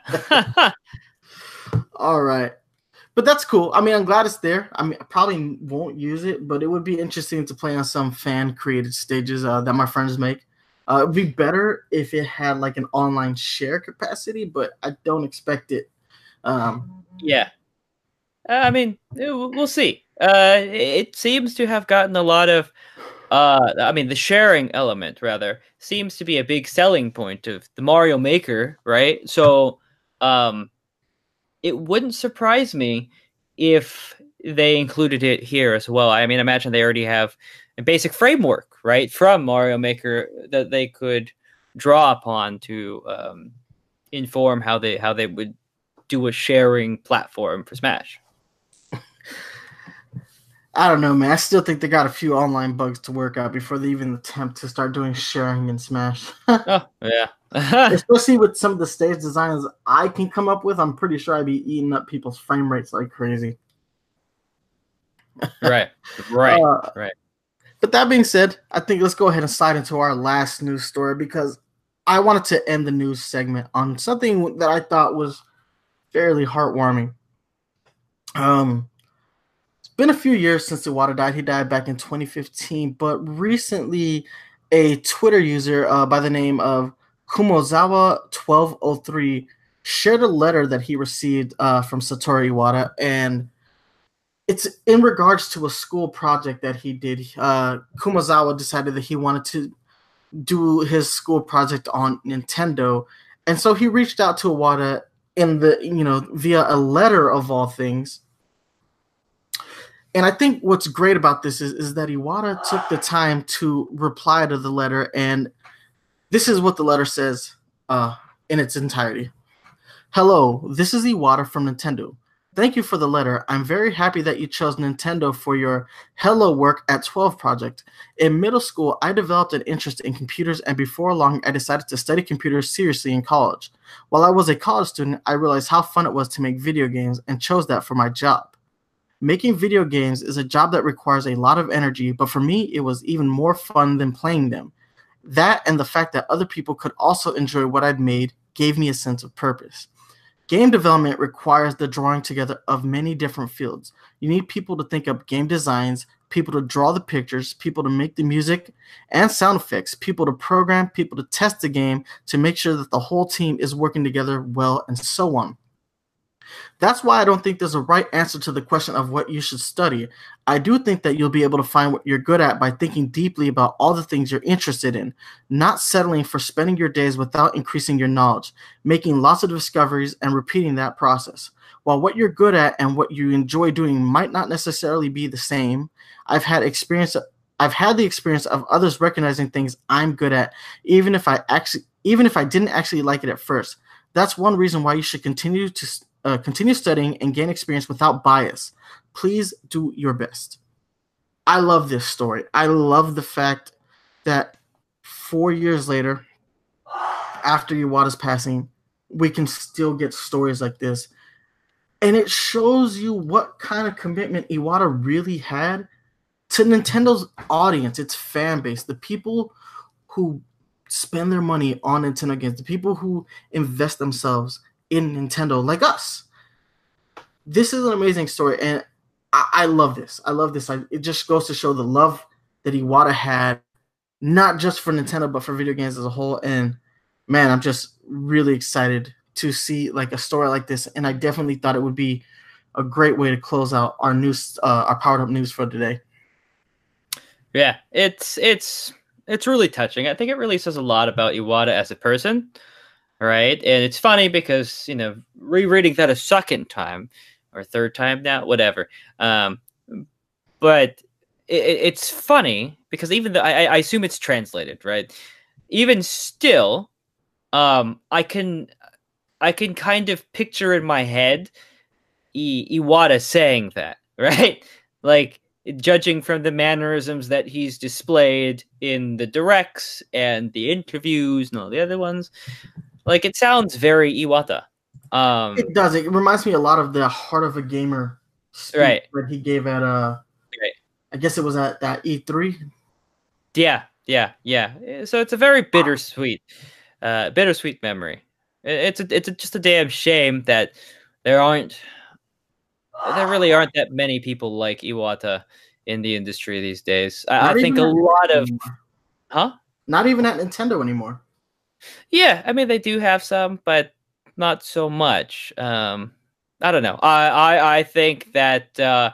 All right. But that's cool. I mean, I'm glad it's there. I mean, I probably won't use it, but it would be interesting to play on some fan-created stages uh, that my friends make. Uh, it'd be better if it had like an online share capacity, but I don't expect it. Um, yeah. Uh, I mean, we'll see. Uh, it seems to have gotten a lot of Uh, I mean, the sharing element, rather, seems to be a big selling point of the Mario Maker, right? So, um, it wouldn't surprise me if they included it here as well. I mean, imagine they already have a basic framework, right, from Mario Maker that they could draw upon to um, inform how they how they would do a sharing platform for Smash. I don't know, man. I still think they got a few online bugs to work out before they even attempt to start doing sharing in Smash. Oh, yeah. Especially with some of the stage designs I can come up with, I'm pretty sure I'd be eating up people's frame rates like crazy. Right, right, uh, right. But that being said, I think let's go ahead and slide into our last news story, because I wanted to end the news segment on something that I thought was fairly heartwarming. Um... Been a few years since Iwata died. He died back in twenty fifteen, but recently a Twitter user uh, by the name of Kumozawa twelve oh three shared a letter that he received uh, from Satoru Iwata, and it's in regards to a school project that he did. Uh, Kumozawa decided that he wanted to do his school project on Nintendo, and so he reached out to Iwata in the you know via a letter of all things. And I think what's great about this is, is that Iwata took the time to reply to the letter, and this is what the letter says uh, in its entirety. Hello, this is Iwata from Nintendo. Thank you for the letter. I'm very happy that you chose Nintendo for your Hello Work at twelve project. In middle school, I developed an interest in computers, and before long, I decided to study computers seriously in college. While I was a college student, I realized how fun it was to make video games and chose that for my job. Making video games is a job that requires a lot of energy, but for me, it was even more fun than playing them. That and the fact that other people could also enjoy what I'd made gave me a sense of purpose. Game development requires the drawing together of many different fields. You need people to think up game designs, people to draw the pictures, people to make the music and sound effects, people to program, people to test the game to make sure that the whole team is working together well, and so on. That's why I don't think there's a right answer to the question of what you should study. I do think that you'll be able to find what you're good at by thinking deeply about all the things you're interested in, not settling for spending your days without increasing your knowledge, making lots of discoveries and repeating that process. While what you're good at and what you enjoy doing might not necessarily be the same, I've had experience I've had the experience of others recognizing things I'm good at, even if I actually even if I didn't actually like it at first. That's one reason why you should continue to uh, continue studying and gain experience without bias. Please do your best. I love this story. I love the fact that four years later, after Iwata's passing, we can still get stories like this. And it shows you what kind of commitment Iwata really had to Nintendo's audience, its fan base, the people who spend their money on Nintendo games, the people who invest themselves in Nintendo, like us. This is an amazing story, and I, I love this. I love this. I, it just goes to show the love that Iwata had, not just for Nintendo, but for video games as a whole. And man, I'm just really excited to see like a story like this, and I definitely thought it would be a great way to close out our news, uh, our Powered Up news for today. Yeah, it's it's it's really touching. I think it really says a lot about Iwata as a person, right? And it's funny because, you know, rereading that a second time or third time now, whatever. Um, but it, it's funny because even though I, I assume it's translated, right? Even still, um, I can I can kind of picture in my head I, Iwata saying that, right? Like, judging from the mannerisms that he's displayed in the directs and the interviews and all the other ones, like, it sounds very Iwata. Um, it does. It reminds me a lot of the Heart of a Gamer speech right. that he gave at, uh, right. I guess it was at that E three. Yeah, yeah, yeah. So it's a very bittersweet, uh, bittersweet memory. It's a, it's a, just a damn shame that there aren't. There really aren't that many people like Iwata in the industry these days. I, I think a lot of, huh? Not even at Nintendo anymore. Yeah, I mean they do have some, but not so much. Um, I don't know. I I, I think that uh,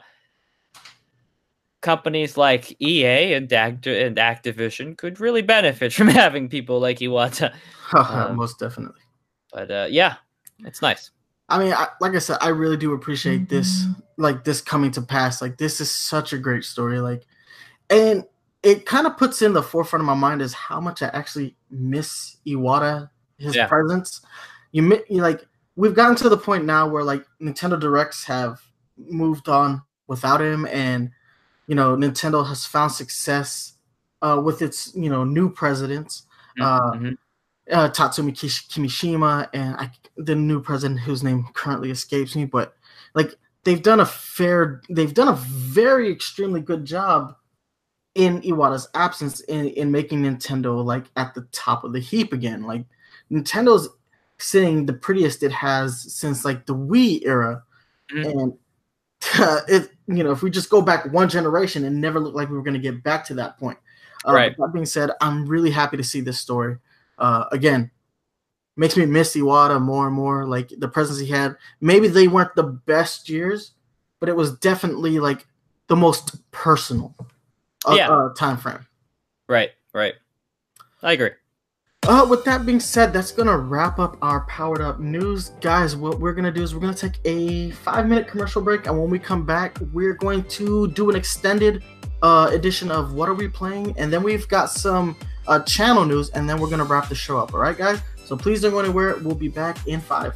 companies like E A and Act- and Activision could really benefit from having people like Iwata. um, Most definitely. But uh, yeah, it's nice. I mean, I, like I said, I really do appreciate this, like this coming to pass. Like, this is such a great story. Like, and it kind of puts in the forefront of my mind is how much I actually miss Iwata, his yeah. presence. You, you like, we've gotten to the point now where like Nintendo Directs have moved on without him, and you know, Nintendo has found success uh, with its you know new presidents. Mm-hmm. Uh, Uh, Tatsumi Kimishima and I, the new president whose name currently escapes me, but like they've done a fair, they've done a very extremely good job in Iwata's absence in, in making Nintendo like at the top of the heap again. Like Nintendo's sitting the prettiest it has since like the Wii era, mm-hmm. and uh, it you know if we just go back one generation, it never looked like we were going to get back to that point. Uh, right. That being said, I'm really happy to see this story. Uh, again, makes me miss Iwata more and more. Like the presence he had. Maybe they weren't the best years, but it was definitely like the most personal uh, yeah. uh, time frame. Right, right. I agree. Uh, with that being said, that's gonna wrap up our Powered Up news, guys. What we're gonna do is we're gonna take a five-minute commercial break, and when we come back, we're going to do an extended uh, edition of What Are We Playing, and then we've got some. Uh, channel news, and then we're going to wrap the show up. All right, guys? So please don't go anywhere. We'll be back in five.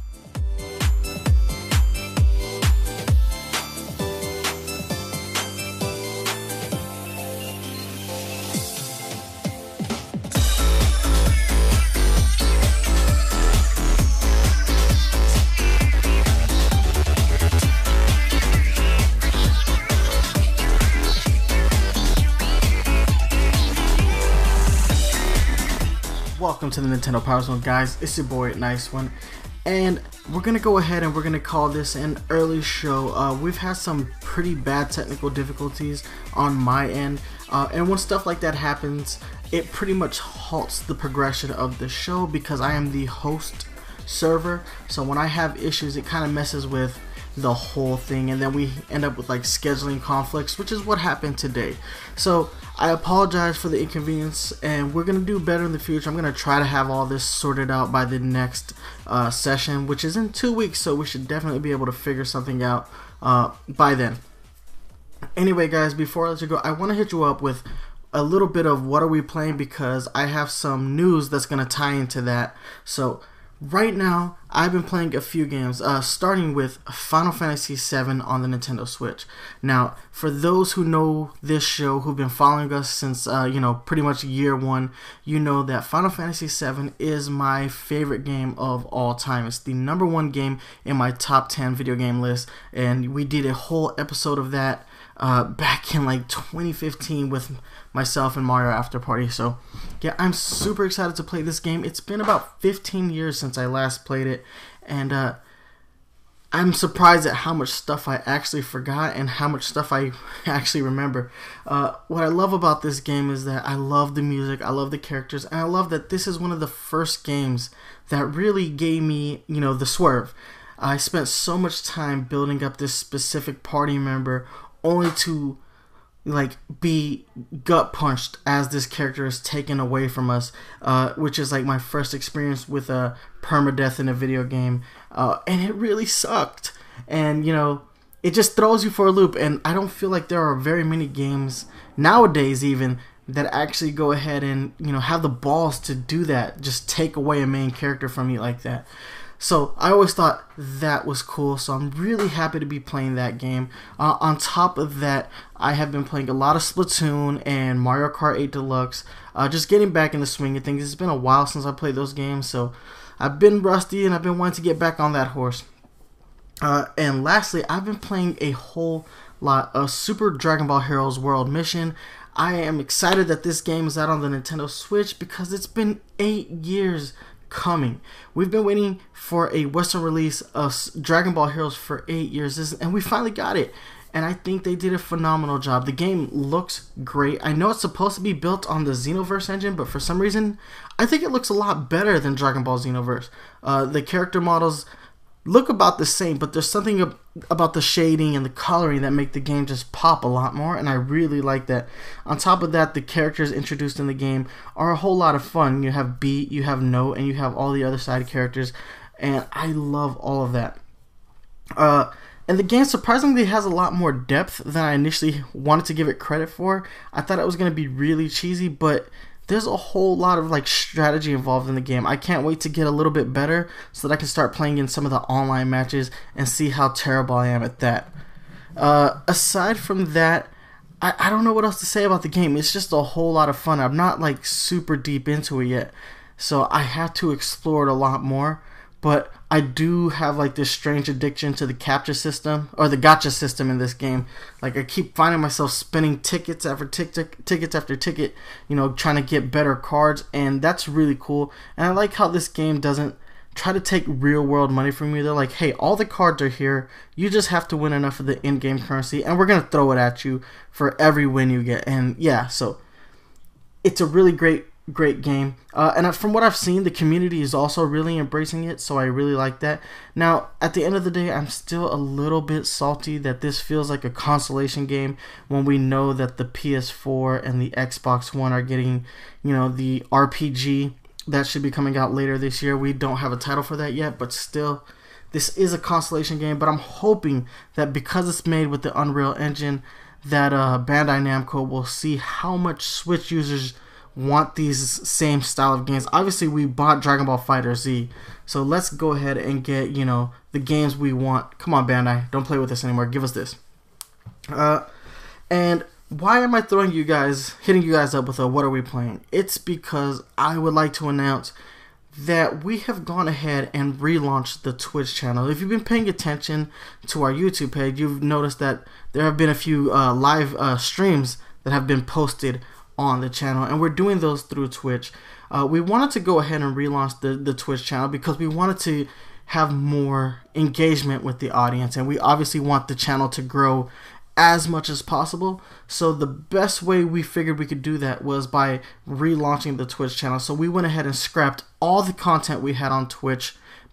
Welcome to the Nintendo Power Zone, guys. It's your boy, Nice One, and we're gonna go ahead and we're gonna call this an early show. Uh, we've had some pretty bad technical difficulties on my end, uh, and when stuff like that happens, it pretty much halts the progression of the show because I am the host server. So when I have issues, it kind of messes with the whole thing, and then we end up with like scheduling conflicts, which is what happened today. So I apologize for the inconvenience, and we're gonna do better in the future. I'm gonna try to have all this sorted out by the next uh, session, which is in two weeks, so we should definitely be able to figure something out uh, by then. Anyway guys, before I let you go, I want to hit you up with a little bit of what are we playing, because I have some news that's gonna tie into that. So right now, I've been playing a few games, uh, starting with Final Fantasy seven on the Nintendo Switch. Now, for those who know this show, who've been following us since, uh, you know, pretty much year one, you know that Final Fantasy seven is my favorite game of all time. It's the number one game in my top ten video game list, and we did a whole episode of that uh, back in like twenty fifteen with myself and Mario After Party. So yeah, I'm super excited to play this game. It's been about fifteen years since I last played it, and uh, I'm surprised at how much stuff I actually forgot and how much stuff I actually remember. Uh, what I love about this game is that I love the music, I love the characters, and I love that this is one of the first games that really gave me, you know, the swerve. I spent so much time building up this specific party member only to like be gut punched as this character is taken away from us, uh, which is like my first experience with a permadeath in a video game, uh, and it really sucked. And you know, it just throws you for a loop. And I don't feel like there are very many games nowadays even that actually go ahead and, you know, have the balls to do that, just take away a main character from you like that. So I always thought that was cool, so I'm really happy to be playing that game. Uh, on top of that, I have been playing a lot of Splatoon and Mario Kart eight Deluxe, uh, just getting back in the swing of things. It's been a while since I played those games, so I've been rusty and I've been wanting to get back on that horse. Uh, and lastly, I've been playing a whole lot of Super Dragon Ball Heroes World Mission. I am excited that this game is out on the Nintendo Switch because it's been eight years coming. We've been waiting for a Western release of Dragon Ball Heroes for eight years, and we finally got it. And I think they did a phenomenal job. The game looks great. I know it's supposed to be built on the Xenoverse engine, but for some reason, I think it looks a lot better than Dragon Ball Xenoverse. Uh, the character models look about the same, but there's something ab about the shading and the coloring that make the game just pop a lot more, and I really like that. On top of that, the characters introduced in the game are a whole lot of fun. You have Beat, you have Note, and you have all the other side characters, and I love all of that. Uh, and the game surprisingly has a lot more depth than I initially wanted to give it credit for. I thought it was going to be really cheesy, but there's a whole lot of like strategy involved in the game. I can't wait to get a little bit better so that I can start playing in some of the online matches and see how terrible I am at that. Uh, aside from that, I, I don't know what else to say about the game. It's just a whole lot of fun. I'm not like super deep into it yet, so I have to explore it a lot more. But I do have like this strange addiction to the capture system, or the gacha system in this game. Like I keep finding myself spinning tickets after ticket, tickets after ticket, you know, trying to get better cards, and that's really cool. And I like how this game doesn't try to take real world money from you. They're like, hey, all the cards are here. You just have to win enough of the in-game currency, and we're gonna throw it at you for every win you get. And yeah, so it's a really great. Great game, uh, and from what I've seen, the community is also really embracing it, so I really like that. Now, at the end of the day, I'm still a little bit salty that this feels like a consolation game when we know that the P S four and the Xbox One are getting, you know, the R P G that should be coming out later this year. We don't have a title for that yet, but still, this is a consolation game. But I'm hoping that because it's made with the Unreal Engine, that uh, Bandai Namco will see how much Switch users want these same style of games. Obviously, we bought Dragon Ball FighterZ, so let's go ahead and get, you know, the games we want. Come on, Bandai, don't play with us anymore. Give us this. Uh, and why am I throwing you guys, hitting you guys up with a what are we playing? It's because I would like to announce that we have gone ahead and relaunched the Twitch channel. If you've been paying attention to our YouTube page, you've noticed that there have been a few uh, live uh, streams that have been posted on the channel, and we're doing those through Twitch. Uh, we wanted to go ahead and relaunch the, the Twitch channel because we wanted to have more engagement with the audience, and we obviously want the channel to grow as much as possible. So the best way we figured we could do that was by relaunching the Twitch channel. So we went ahead and scrapped all the content we had on Twitch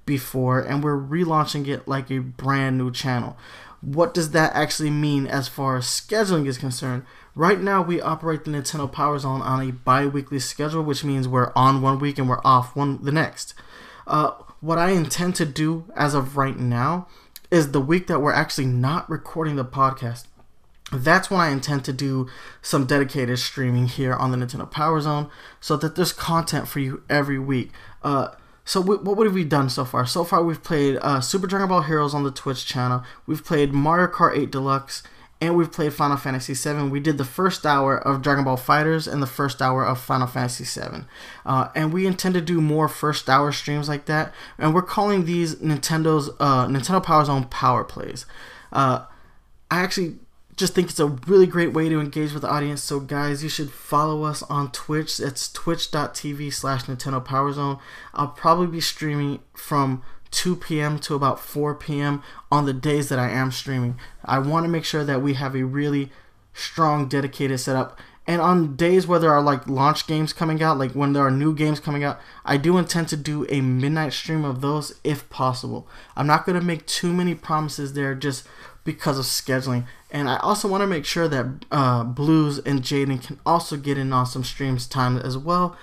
before, and we're relaunching it like a brand new channel. What does that actually mean as far as scheduling is concerned? Right now, we operate the Nintendo Power Zone on a bi-weekly schedule, which means we're on one week and we're off one the next. Uh, what I intend to do as of right now is the week that we're actually not recording the podcast, that's when I intend to do some dedicated streaming here on the Nintendo Power Zone so that there's content for you every week. Uh, so we, what have we done so far? So far we've played uh, Super Dragon Ball Heroes on the Twitch channel. We've played Mario Kart eight Deluxe. And we've played Final Fantasy seven. We did the first hour of Dragon Ball FighterZ and the first hour of Final Fantasy seven. Uh, and we intend to do more first hour streams like that. And we're calling these Nintendo's uh, Nintendo Power Zone Power Plays. Uh, I actually just think it's a really great way to engage with the audience. So guys, you should follow us on Twitch. It's twitch.tv slash Nintendo Power Zone. I'll probably be streaming from two p.m. to about four p.m. on the days that I am streaming. I want to make sure that we have a really strong, dedicated setup. And on days where there are like launch games coming out, like when there are new games coming out, I do intend to do a midnight stream of those if possible. I'm not going to make too many promises there just because of scheduling. And I also want to make sure that uh, Blues and Jaden can also get in on some streams time as well.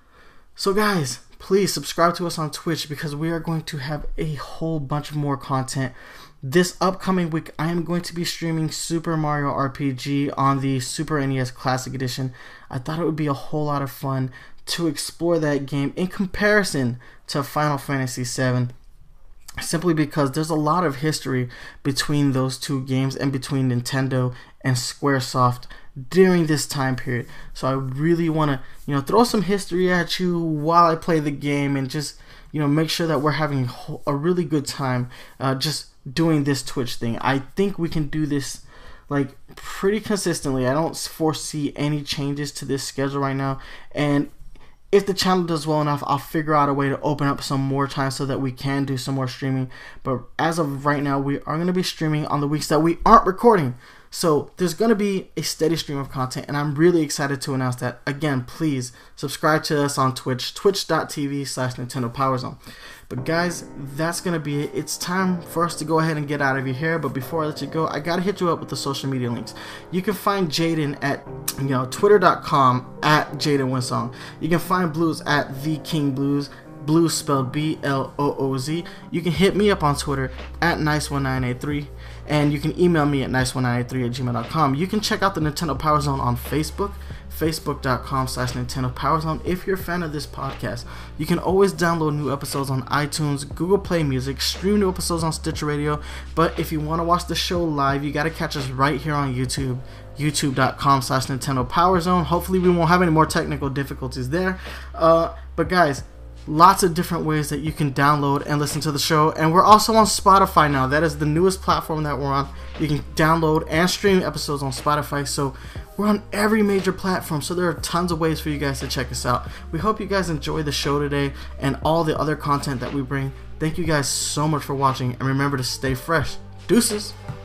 So guys, please subscribe to us on Twitch because we are going to have a whole bunch more content. This upcoming week, I am going to be streaming Super Mario R P G on the Super N E S Classic Edition. I thought it would be a whole lot of fun to explore that game in comparison to Final Fantasy seven. Simply because there's a lot of history between those two games and between Nintendo and Squaresoft during this time period. So I really want to, you know, throw some history at you while I play the game and just, you know, make sure that we're having a really good time uh, just doing this Twitch thing. I think we can do this like pretty consistently. I don't foresee any changes to this schedule right now, and if the channel does well enough, I'll figure out a way to open up some more time so that we can do some more streaming. But as of right now, we are going to be streaming on the weeks that we aren't recording. So there's going to be a steady stream of content, and I'm really excited to announce that. Again, please subscribe to us on Twitch, twitch.tv slash Nintendo Power Zone. But guys, that's going to be it. It's time for us to go ahead and get out of your hair. But before I let you go, I got to hit you up with the social media links. You can find Jaden at, you know, twitter.com at Jaden Winsong. You can find Blues at The King Blues. Blues spelled B L O O Z. You can hit me up on Twitter at nice one nine eight three. And you can email me at nice one nine eight three at gmail dot com. You can check out the Nintendo Power Zone on Facebook, facebook.com slash Nintendo Power Zone. If you're a fan of this podcast, you can always download new episodes on iTunes, Google Play Music, stream new episodes on Stitcher Radio. But if you want to watch the show live, you got to catch us right here on YouTube, youtube.com slash Nintendo Power Zone. Hopefully we won't have any more technical difficulties there. Uh, but guys, lots of different ways that you can download and listen to the show. And we're also on Spotify now. That is the newest platform that we're on. You can download and stream episodes on Spotify. So we're on every major platform. So there are tons of ways for you guys to check us out. We hope you guys enjoy the show today and all the other content that we bring. Thank you guys so much for watching. And remember to stay fresh. Deuces.